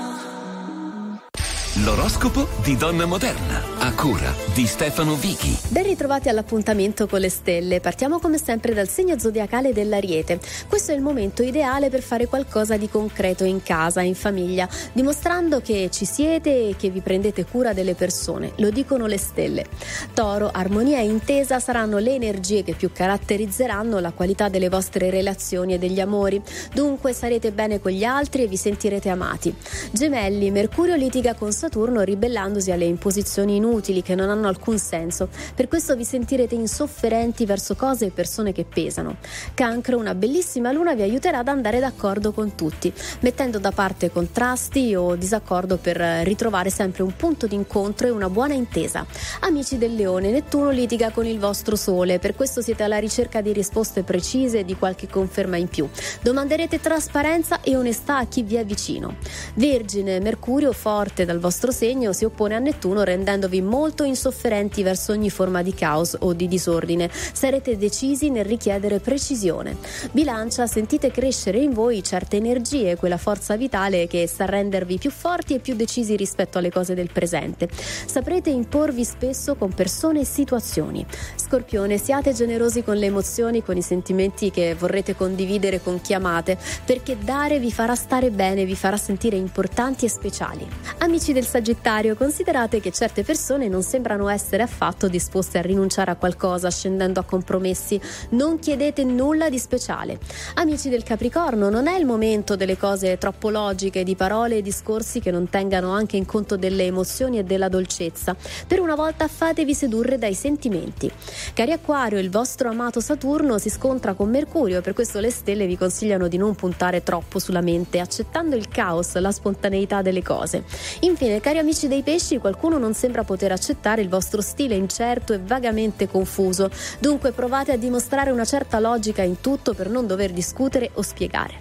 L'oroscopo di Donna Moderna, a cura di Stefano Vichi. Ben ritrovati all'appuntamento con le stelle. Partiamo come sempre dal segno zodiacale dell'Ariete. Questo è il momento ideale per fare qualcosa di concreto in casa, in famiglia, dimostrando che ci siete e che vi prendete cura delle persone. Lo dicono le stelle. Toro, armonia e intesa saranno le energie che più caratterizzeranno la qualità delle vostre relazioni e degli amori. Dunque sarete bene con gli altri e vi sentirete amati. Gemelli, Mercurio litiga con Saturno ribellandosi alle imposizioni inutili che non hanno alcun senso. Per questo vi sentirete insofferenti verso cose e persone che pesano. Cancro, una bellissima luna vi aiuterà ad andare d'accordo con tutti, mettendo da parte contrasti o disaccordo per ritrovare sempre un punto d'incontro e una buona intesa. Amici del Leone, Nettuno litiga con il vostro Sole, per questo siete alla ricerca di risposte precise e di qualche conferma in più. Domanderete trasparenza e onestà a chi vi è vicino. Vergine, Mercurio forte dal vostro segno si oppone a Nettuno rendendovi molto insofferenti verso ogni forma di caos o di disordine. Sarete decisi nel richiedere precisione. Bilancia, sentite crescere in voi certe energie, quella forza vitale che sa rendervi più forti e più decisi rispetto alle cose del presente. Saprete imporvi spesso con persone e situazioni. Scorpione, siate generosi con le emozioni, con i sentimenti che vorrete condividere con chi amate, perché dare vi farà stare bene, vi farà sentire importanti e speciali. Amici del Sagittario, considerate che certe persone non sembrano essere affatto disposte a rinunciare a qualcosa scendendo a compromessi. Non chiedete nulla di speciale. Amici del Capricorno, non è il momento delle cose troppo logiche, di parole e discorsi che non tengano anche in conto delle emozioni e della dolcezza. Per una volta fatevi sedurre dai sentimenti. Cari Acquario, il vostro amato Saturno si scontra con Mercurio, per questo le stelle vi consigliano di non puntare troppo sulla mente, accettando il caos, la spontaneità delle cose. Infine, cari amici dei Pesci, qualcuno non sembra poter accettare il vostro stile incerto e vagamente confuso, dunque provate a dimostrare una certa logica in tutto per non dover discutere o spiegare.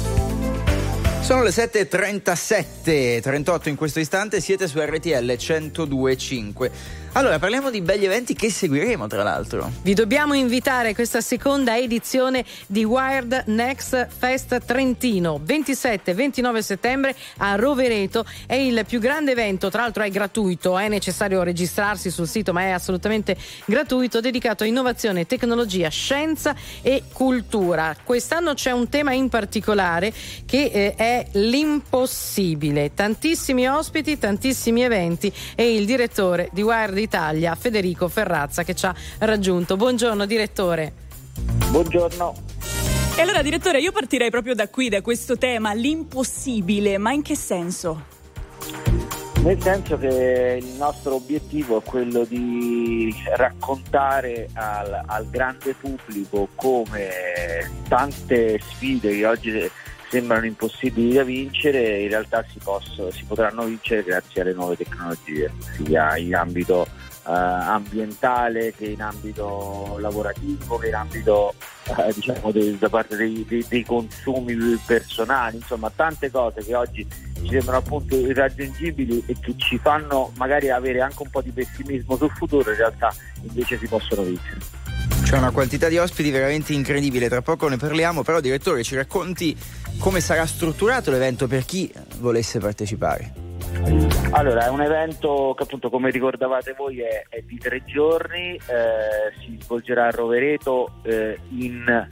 Sono le sette e trentasette, trentotto in questo istante, siete su R T L centodue e cinque. Allora, parliamo di begli eventi che seguiremo, tra l'altro. Vi dobbiamo invitare a questa seconda edizione di Wired Next Fest Trentino, ventisette ventinove settembre a Rovereto. È il più grande evento, tra l'altro è gratuito, è necessario registrarsi sul sito, ma è assolutamente gratuito, dedicato a innovazione, tecnologia, scienza e cultura. Quest'anno c'è un tema in particolare che eh, è l'impossibile. Tantissimi ospiti, tantissimi eventi e il direttore di Wired Italia, Federico Ferrazza, che ci ha raggiunto. Buongiorno direttore. Buongiorno. E allora direttore, io partirei proprio da qui, da questo tema, l'impossibile, ma in che senso? Nel senso che il nostro obiettivo è quello di raccontare al, al grande pubblico come tante sfide che oggi sembrano impossibili da vincere in realtà si, posso, si potranno vincere grazie alle nuove tecnologie, sia in ambito eh, ambientale che in ambito lavorativo, che in ambito eh, diciamo de, da parte dei, dei, dei consumi personali, insomma tante cose che oggi ci sembrano appunto irraggiungibili e che ci fanno magari avere anche un po' di pessimismo sul futuro, in realtà invece si possono vincere. C'è una quantità di ospiti veramente incredibile, tra poco ne parliamo, però direttore ci racconti come sarà strutturato l'evento per chi volesse partecipare? Allora, è un evento che appunto, come ricordavate voi, è, è di tre giorni, eh, si svolgerà a Rovereto eh, in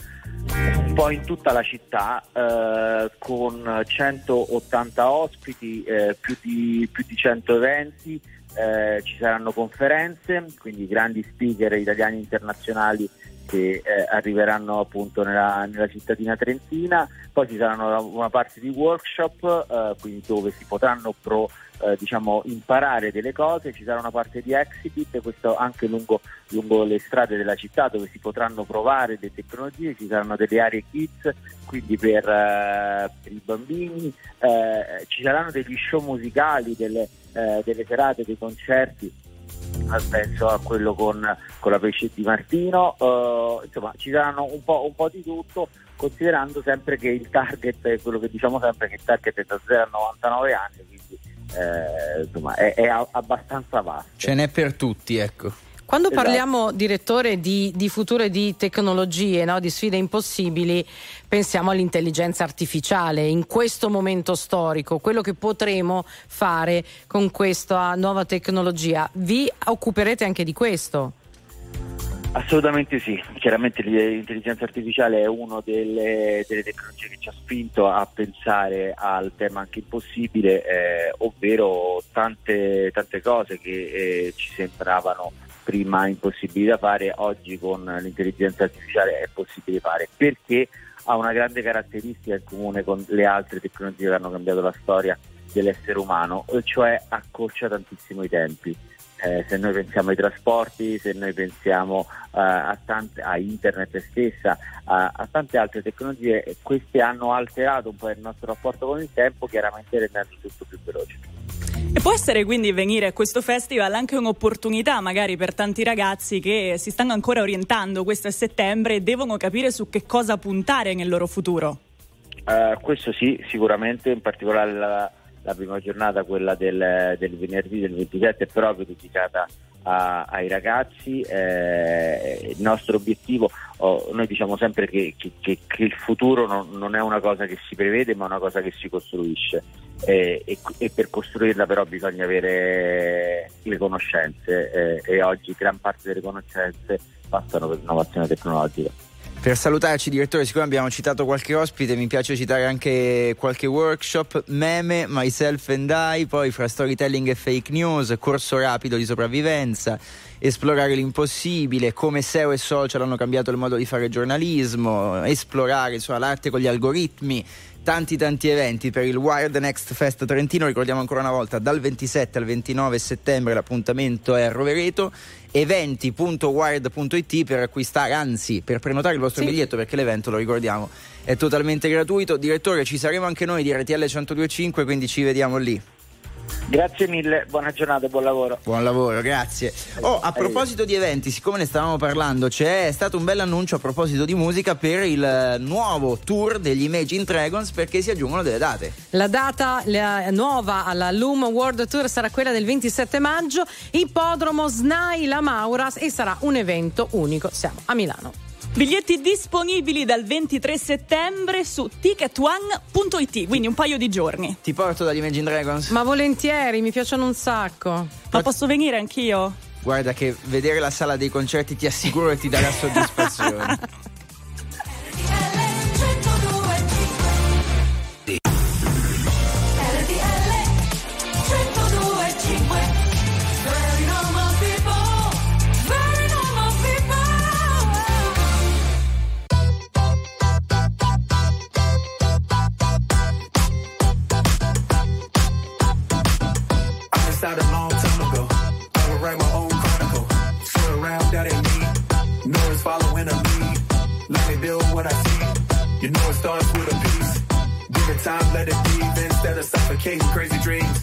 un po' in tutta la città, eh, con centottanta ospiti, eh, più di più di cento eventi, eh, ci saranno conferenze, quindi grandi speaker italiani e internazionali che eh, arriveranno appunto nella, nella cittadina trentina. Poi ci saranno una parte di workshop, eh, quindi dove si potranno pro Eh, diciamo imparare delle cose, ci sarà una parte di exhibit, questo anche lungo, lungo le strade della città, dove si potranno provare delle tecnologie, ci saranno delle aree kids, quindi per, eh, per i bambini, eh, ci saranno degli show musicali, delle, eh, delle serate, dei concerti, penso a quello con, con la Pesce di Martino, eh, insomma ci saranno un po', un po' di tutto, considerando sempre che il target è quello che diciamo sempre, che il target è da zero a novantanove anni, quindi Eh, insomma è, è abbastanza vasto. Ce n'è per tutti, ecco. Quando Esatto. parliamo, direttore, di, di futuro e di tecnologie, no? Di sfide impossibili, pensiamo all'intelligenza artificiale in questo momento storico, quello che potremo fare con questa nuova tecnologia. Vi occuperete anche di questo? Assolutamente sì, chiaramente l'intelligenza artificiale è una delle, delle tecnologie che ci ha spinto a pensare al tema anche impossibile, eh, ovvero tante, tante cose che eh, ci sembravano prima impossibili da fare, oggi con l'intelligenza artificiale è possibile fare, perché ha una grande caratteristica in comune con le altre tecnologie che hanno cambiato la storia dell'essere umano, cioè accorcia tantissimo i tempi. Eh, se noi pensiamo ai trasporti, se noi pensiamo uh, a, tante, a internet stessa, a, a tante altre tecnologie, queste hanno alterato un po' il nostro rapporto con il tempo, chiaramente rendendo tutto più veloce. E può essere quindi venire a questo festival anche un'opportunità magari per tanti ragazzi che si stanno ancora orientando, questo è settembre, e devono capire su che cosa puntare nel loro futuro? Uh, questo sì, sicuramente, in particolare la La prima giornata, quella del, del venerdì del ventisette, è proprio dedicata a, ai ragazzi. Eh, il nostro obiettivo, oh, noi diciamo sempre che, che, che, che il futuro non, non è una cosa che si prevede, ma una cosa che si costruisce, eh, e, e per costruirla però bisogna avere le conoscenze, eh, e oggi gran parte delle conoscenze passano per l'innovazione tecnologica. Per salutarci, direttore, siccome abbiamo citato qualche ospite, mi piace citare anche qualche workshop: Meme, Myself and I, poi fra storytelling e fake news, corso rapido di sopravvivenza, esplorare l'impossibile, come S E O e social hanno cambiato il modo di fare giornalismo, esplorare insomma, l'arte con gli algoritmi, tanti tanti eventi per il Wired Next Fest Trentino. Ricordiamo ancora una volta, dal ventisette al ventinove settembre l'appuntamento è a Rovereto. Eventi punto wired punto it per acquistare, anzi per prenotare il vostro sì. biglietto, perché l'evento, lo ricordiamo, è totalmente gratuito. Direttore, ci saremo anche noi di R T L centodue e cinque, quindi ci vediamo lì. Grazie mille, buona giornata e buon lavoro. Buon lavoro, grazie. Oh, a proposito di eventi, siccome ne stavamo parlando, c'è stato un bel annuncio a proposito di musica per il nuovo tour degli Imagine Dragons, perché si aggiungono delle date. La data la nuova alla Loom World Tour sarà quella del ventisette maggio, Ippodromo Snai La Maura, e sarà un evento unico. Siamo a Milano. Biglietti disponibili dal ventitré settembre su ticket one punto it, quindi un paio di giorni. Ti porto dagli Imagine Dragons? Ma volentieri, mi piacciono un sacco. Ma posso venire anch'io? Guarda che vedere la sala dei concerti ti assicuro che ti darà soddisfazione. Started a long time ago. I would write my own chronicle. Sit around, that ain't me. No one's following a lead. Let me build what I see. You know it starts with a piece. Give it time, let it breathe instead of suffocating crazy dreams.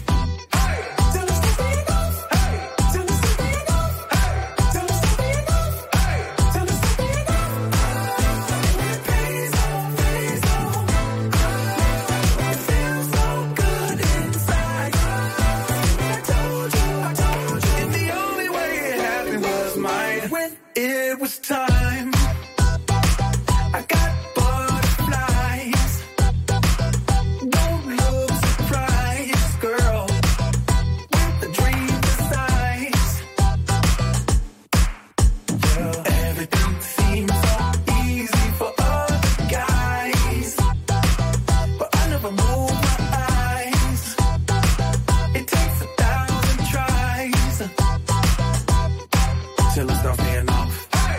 It was time. I got butterflies. Don't look surprised, girl. till it's done paying off.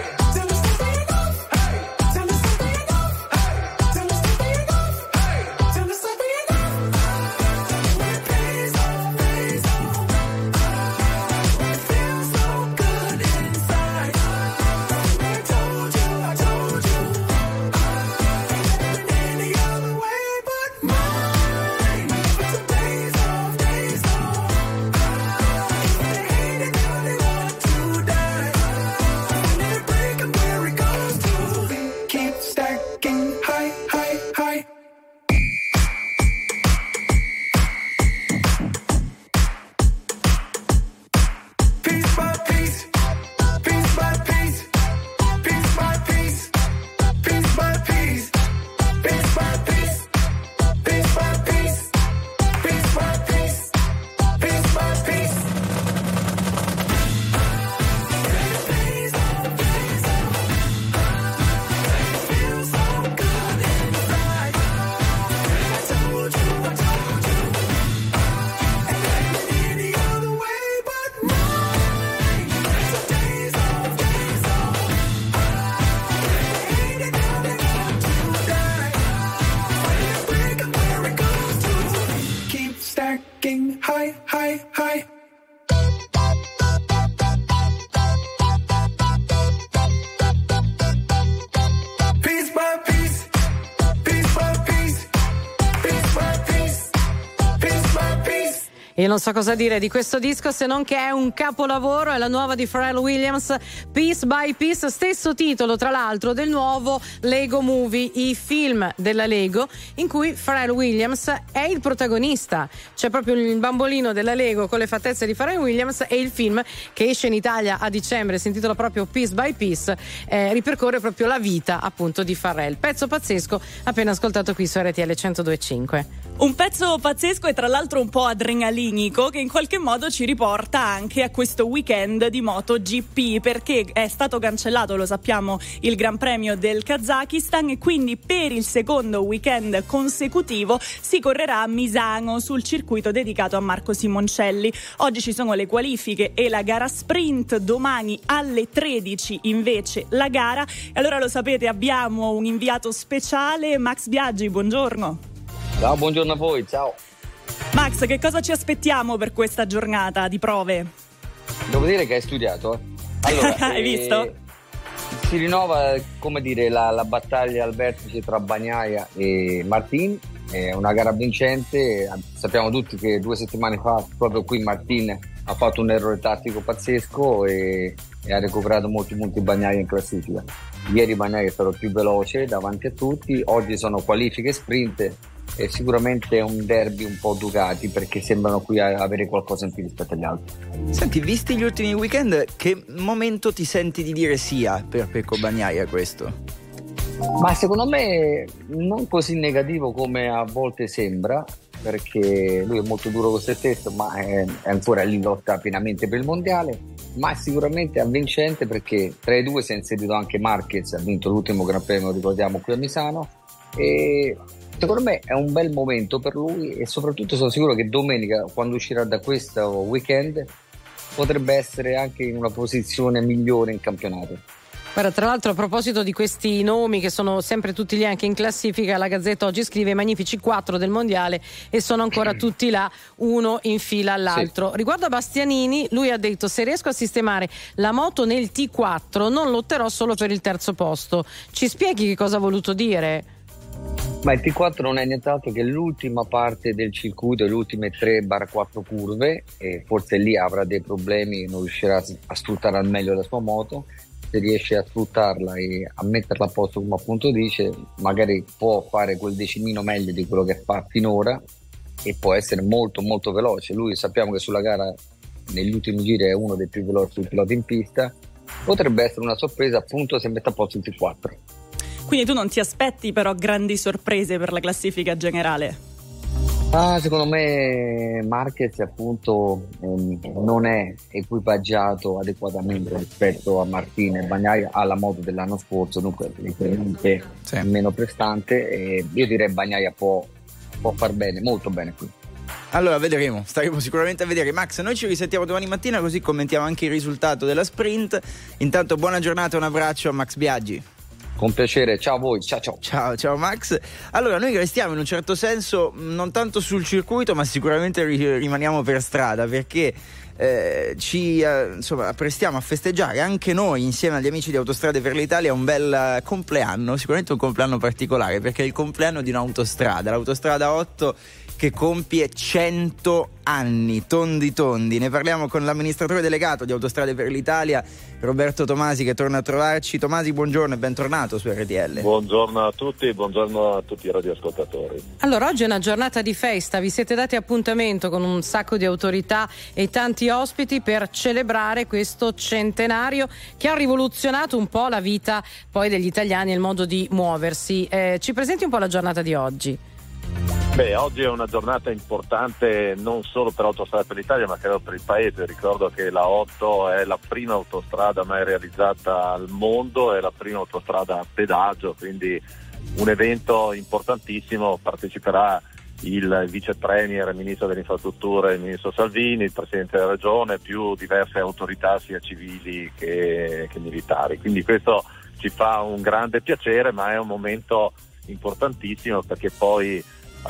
High, high, high. Piece by piece, piece by piece, piece by piece, piece by piece. Io non so cosa dire di questo disco se non che è un capolavoro, è la nuova di Pharrell Williams, Piece by Piece, stesso titolo tra l'altro del nuovo Lego Movie, i film della Lego in cui Pharrell Williams è il protagonista. C'è proprio il bambolino della Lego con le fattezze di Pharrell Williams e il film che esce in Italia a dicembre, si intitola proprio Piece by Piece, eh, ripercorre proprio la vita appunto di Pharrell. Pezzo pazzesco appena ascoltato qui su R T L centodue e cinque. Un pezzo pazzesco e tra l'altro un po' adrenalinico che in qualche modo ci riporta anche a questo weekend di MotoGP, perché è stato cancellato, lo sappiamo, il Gran Premio del Kazakistan e quindi per il secondo weekend consecutivo si correrà a Misano sul circuito dedicato a Marco Simoncelli. Oggi ci sono le qualifiche e la gara sprint, domani alle tredici invece la gara. E allora lo sapete, abbiamo un inviato speciale, Max Biaggi, buongiorno. Ciao, buongiorno a voi, ciao. Max, che cosa ci aspettiamo per questa giornata di prove? Devo dire che hai studiato, eh? Allora, hai eh, visto? Si rinnova, come dire, la, la battaglia al vertice tra Bagnaia e Martin, è una gara vincente. Sappiamo tutti che due settimane fa proprio qui Martin ha fatto un errore tattico pazzesco e, e ha recuperato molti punti Bagnaia in classifica. Ieri Bagnaia è stato più veloce davanti a tutti, oggi sono qualifiche sprint. È sicuramente un derby un po' Ducati perché sembrano qui avere qualcosa in più rispetto agli altri. Senti, visti gli ultimi weekend, che momento ti senti di dire sia per Pecco Bagnaia questo? Ma secondo me non così negativo come a volte sembra, perché lui è molto duro con se stesso, ma è, è ancora lì, lotta pienamente per il mondiale, ma sicuramente avvincente perché tra i due si è inserito anche Marquez, ha vinto l'ultimo Gran Premio, ricordiamo, qui a Misano, e secondo me è un bel momento per lui e soprattutto sono sicuro che domenica, quando uscirà da questo weekend, potrebbe essere anche in una posizione migliore in campionato. Guarda, tra l'altro a proposito di questi nomi che sono sempre tutti lì anche in classifica, la Gazzetta oggi scrive i magnifici quattro del mondiale e sono ancora tutti là, uno in fila all'altro. Sì. Riguardo a Bastianini, lui ha detto: se riesco a sistemare la moto nel T quattro non lotterò solo per il terzo posto. Ci spieghi che cosa ha voluto dire? Ma il T quattro non è nient'altro che l'ultima parte del circuito, le ultime tre quattro curve, e forse lì avrà dei problemi, non riuscirà a sfruttare al meglio la sua moto. Se riesce a sfruttarla e a metterla a posto, come appunto dice, magari può fare quel decimino meglio di quello che fa finora e può essere molto molto veloce. Lui, sappiamo che sulla gara negli ultimi giri è uno dei più veloci piloti in pista, potrebbe essere una sorpresa appunto se mette a posto il T quattro. Quindi tu non ti aspetti però grandi sorprese per la classifica generale? Ah, secondo me Marquez appunto ehm, non è equipaggiato adeguatamente rispetto a Martin e Bagnaia, alla moto dell'anno scorso, dunque evidentemente sì. meno prestante, e io direi Bagnaia può, può far bene, molto bene qui. Allora vedremo, staremo sicuramente a vedere. Max, noi ci risentiamo domani mattina, così commentiamo anche il risultato della sprint. Intanto buona giornata, un abbraccio a Max Biaggi. Con piacere, ciao a voi, ciao ciao. Ciao, ciao Max. Allora noi restiamo in un certo senso non tanto sul circuito, ma sicuramente ri- rimaniamo per strada, perché eh, ci eh, insomma apprestiamo a festeggiare anche noi insieme agli amici di Autostrade per l'Italia un bel compleanno, sicuramente un compleanno particolare, perché è il compleanno di un'autostrada, l'autostrada otto, che compie cento anni, tondi tondi. Ne parliamo con l'amministratore delegato di Autostrade per l'Italia, Roberto Tomasi, che torna a trovarci. Tomasi, buongiorno e bentornato su R T L. Buongiorno a tutti, buongiorno a tutti i radioascoltatori. Allora, oggi è una giornata di festa, vi siete dati appuntamento con un sacco di autorità e tanti ospiti per celebrare questo centenario che ha rivoluzionato un po' la vita poi degli italiani e il modo di muoversi. Eh, ci presenti un po' la giornata di oggi? Beh, oggi è una giornata importante non solo per Autostrade per l'Italia, ma credo per il paese. Ricordo che la otto è la prima autostrada mai realizzata al mondo, è la prima autostrada a pedaggio, quindi un evento importantissimo. Parteciperà il vice premier, il ministro delle infrastrutture, il ministro Salvini, il presidente della regione, più diverse autorità sia civili che, che militari. Quindi questo ci fa un grande piacere, ma è un momento importantissimo, perché poi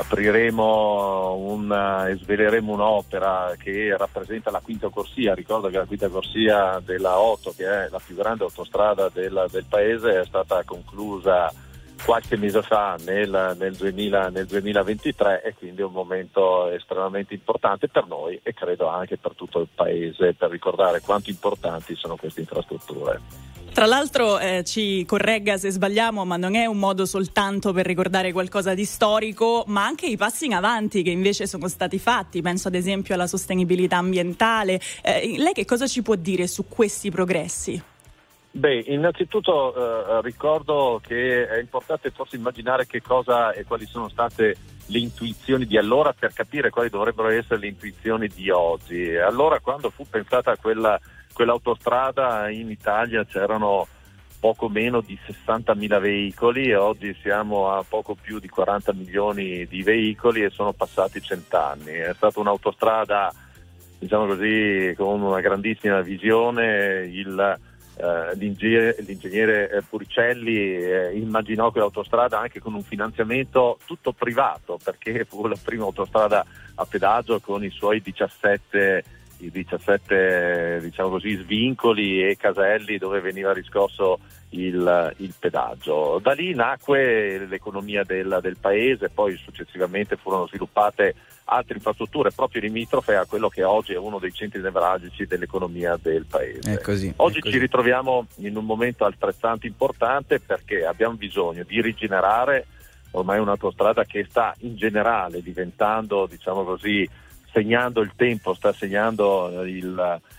apriremo un, e sveleremo un'opera che rappresenta la quinta corsia. Ricordo che la quinta corsia della otto, che è la più grande autostrada del, del paese, è stata conclusa qualche mese fa nel, nel, duemila, nel duemilaventitré, e quindi è un momento estremamente importante per noi e credo anche per tutto il paese, per ricordare quanto importanti sono queste infrastrutture. Tra l'altro eh, ci corregga se sbagliamo, ma non è un modo soltanto per ricordare qualcosa di storico, ma anche i passi in avanti che invece sono stati fatti. Penso ad esempio alla sostenibilità ambientale. Eh, lei che cosa ci può dire su questi progressi? Beh, innanzitutto eh, ricordo che è importante forse immaginare che cosa e quali sono state le intuizioni di allora per capire quali dovrebbero essere le intuizioni di oggi. Allora, quando fu pensata quella quell'autostrada, in Italia c'erano poco meno di sessantamila veicoli e oggi siamo a poco più di quaranta milioni di veicoli e sono passati cent'anni. È stata un'autostrada, diciamo così, con una grandissima visione. Il, eh, l'ingegnere, l'ingegnere Puricelli eh, immaginò quell'autostrada anche con un finanziamento tutto privato, perché fu la prima autostrada a pedaggio con i suoi diciassette i diciassette diciamo così svincoli e caselli dove veniva riscosso il, il pedaggio. Da lì nacque l'economia del, del paese, poi successivamente furono sviluppate altre infrastrutture proprio limitrofe a quello che oggi è uno dei centri nevralgici dell'economia del paese. È così, oggi è così. Ci ritroviamo in un momento altrettanto importante, perché abbiamo bisogno di rigenerare ormai un'autostrada che sta in generale diventando, diciamo così, segnando il tempo, sta segnando il,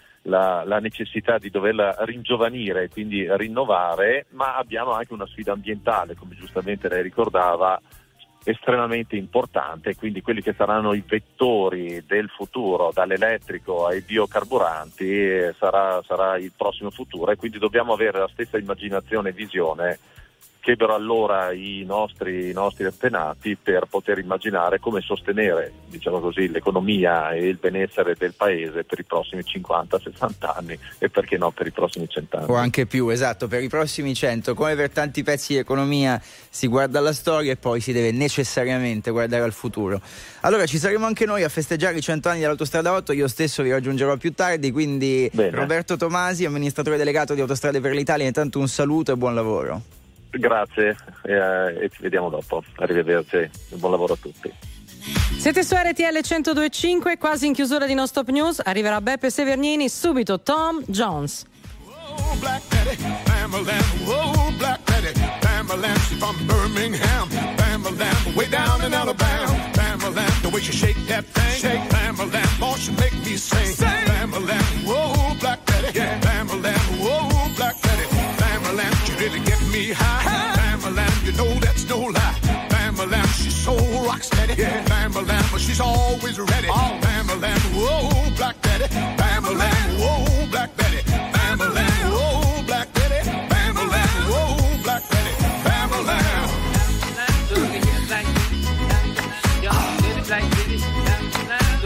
la, la necessità di doverla ringiovanire e quindi rinnovare, ma abbiamo anche una sfida ambientale, come giustamente lei ricordava, estremamente importante. Quindi quelli che saranno i vettori del futuro, dall'elettrico ai biocarburanti, sarà, sarà il prossimo futuro, e quindi dobbiamo avere la stessa immaginazione e visione che ebbero allora i nostri, i nostri antenati, per poter immaginare come sostenere, diciamo così, l'economia e il benessere del paese per i prossimi cinquanta sessanta anni e perché no per i prossimi cento anni. O anche più, esatto, per i prossimi cento. Come per tanti pezzi di economia si guarda alla storia e poi si deve necessariamente guardare al futuro. Allora ci saremo anche noi a festeggiare i cento anni dell'Autostrada otto, io stesso vi raggiungerò più tardi, quindi Bene. Roberto Tomasi, amministratore delegato di Autostrade per l'Italia, intanto un saluto e buon lavoro. Grazie eh, e ci vediamo dopo. Arrivederci, buon lavoro a tutti. Siete su R T L centodue e cinque, quasi in chiusura di Non Stop News. Arriverà Beppe Severnini, subito Tom Jones. Oh, Black Betty, Bam-a-lam, oh, Black Betty, Bam-a-lam, she's from Birmingham, Bam-a-lam, way down in Alabama, Bam-a-lam, the way she shake that thing, shake, Bam-a-lam, oh, she make me sing, sing. Bam-a-lam, oh, Black Betty, yeah. Bam-a-lam, oh, Black Betty, Bam-a-lam, she really get me high, Bam-a-lam, you know that's no lie, Bam-a-lam, she's so rock steady, yeah. Bam-a-lam, but she's always ready, oh. Bam-a-lam, oh, Black Betty, Bam-a-lam, oh, Black Betty, Bam-a-lam, oh, Black Betty, Bam-a-lam, oh, Black Betty, Bam-a-lam.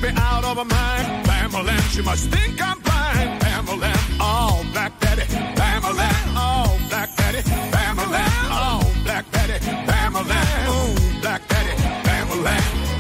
me out of her mind. Pamela, she must think I'm blind. Pamela, oh, Black Betty. Pamela, oh, Black Betty. Pamela, oh, Black Betty. Pamela, oh, Black Betty. Pamela.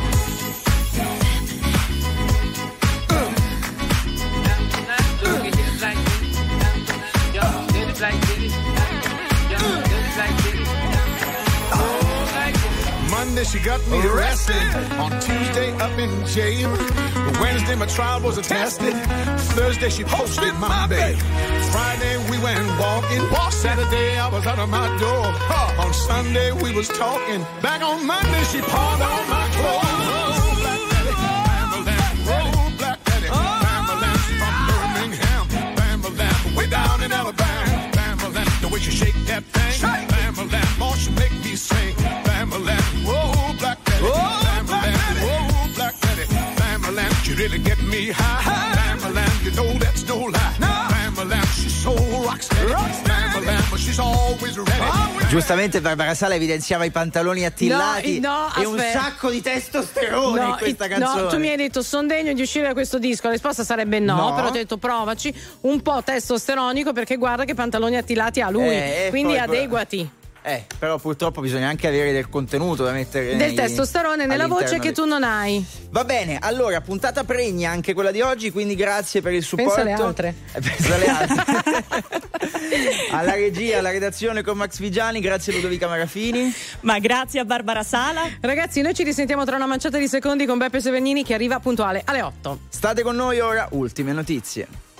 Monday she got me arrested. On Tuesday up in jail. Wednesday my trial was attested. Thursday she posted my bail. Friday we went walking. Saturday I was out of my door. On Sunday we was talking. Back on Monday she pawned all my clothes. Oh, Black Betty, Pamela. Oh, Black Betty, Pamela. From Birmingham, Pamela. Way down in Alabama, Pamela. The way she shake that thing, Pamela. More she make me sing, Pamela. Whoa, Black Betty, Pamela. Whoa, Black Betty, Pamela. You really get me high, Pamela. You know that's no lie, Pamela. She's so rocksteady, Pamela, but she's always ready. Giustamente Barbara Sala evidenziava i pantaloni attillati No, no, e un aspetta. sacco di testosterone No, in questa i- canzone. no, tu mi hai detto sono degno di uscire da questo disco, la risposta sarebbe no, No. però ti ho detto provaci un po' testosteronico perché guarda che pantaloni attillati ha lui, Eh, e quindi poi- adeguati. Eh, però purtroppo bisogna anche avere del contenuto da mettere Del nei- testosterone nella all'interno voce che di- tu non hai. Va bene, allora puntata pregna anche quella di oggi, quindi grazie per il supporto. Pensa alle altre. Eh, pensa alle altre. Alla regia, alla redazione con Max Vigiani, grazie Ludovica Marafini. Ma grazie a Barbara Sala. Ragazzi, noi ci risentiamo tra una manciata di secondi con Beppe Severnini che arriva puntuale alle otto. State con noi ora, ultime notizie.